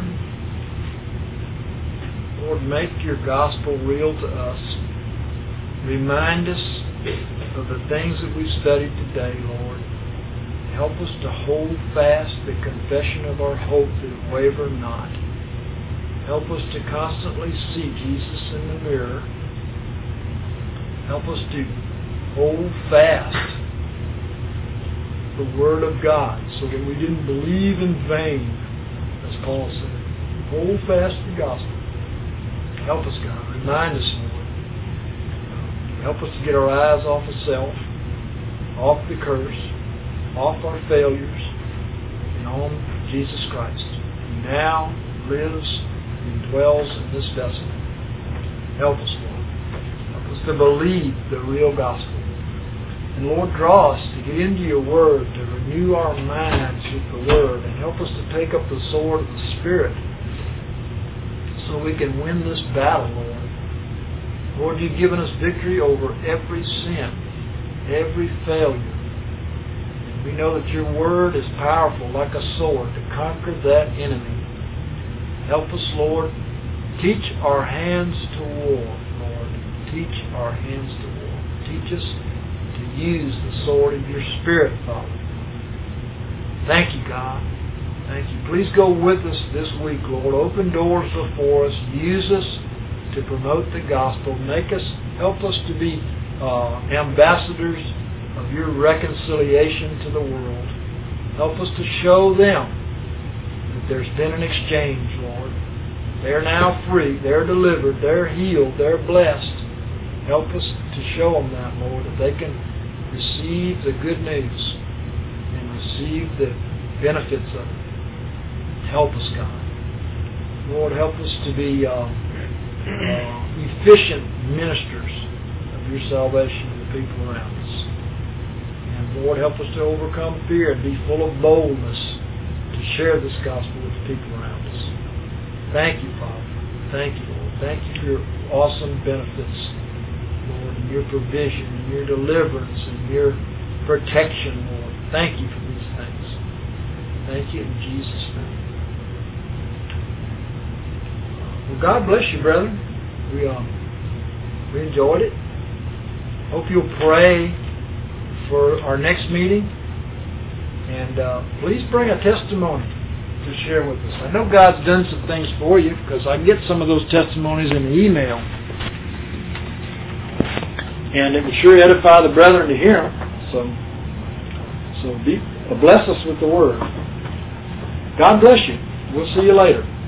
Lord, make your gospel real to us. Remind us of the things that we've studied today, Lord. Help us to hold fast the confession of our hope that waver not. Help us to constantly see Jesus in the mirror. Help us to hold fast the Word of God so that we didn't believe in vain, as Paul said. Hold fast the gospel. Help us, God. Remind us, Lord. Help us to get our eyes off of self, off the curse, off our failures, and on Jesus Christ, who now lives and dwells in this vessel. Help us, Lord. Help us to believe the real gospel. And Lord, draw us to get into your word, to renew our minds with the word, and help us to take up the sword of the Spirit so we can win this battle, Lord. Lord, you've given us victory over every sin, every failure. And we know that your word is powerful like a sword to conquer that enemy. Help us, Lord. Teach our hands to war, Lord. Teach our hands to war. Teach us to use the sword of your Spirit, Father. Thank you, God. Thank you. Please go with us this week, Lord. Open doors before us. Use us to promote the gospel. Make us, help us to be uh, ambassadors of your reconciliation to the world. Help us to show them that there's been an exchange, Lord. They're now free. They're delivered. They're healed. They're blessed. Help us to show them that, Lord, that they can receive the good news and receive the benefits of it. Help us, God. Lord, help us to be uh, uh, efficient ministers of your salvation to the people around us. And Lord, help us to overcome fear and be full of boldness to share this gospel with the people around us. Thank you, Father. Thank you, Lord. Thank you for your awesome benefits, Lord, and your provision and your deliverance and your protection, Lord. Thank you for these things. Thank you in Jesus' name. Well, God bless you, brethren. We um, we enjoyed it. Hope you'll pray for our next meeting, and uh, please bring a testimony to share with us. I know God's done some things for you because I get some of those testimonies in the email, and it would sure edify the brethren to hear them. So, so be, bless us with the word. God bless you. We'll see you later.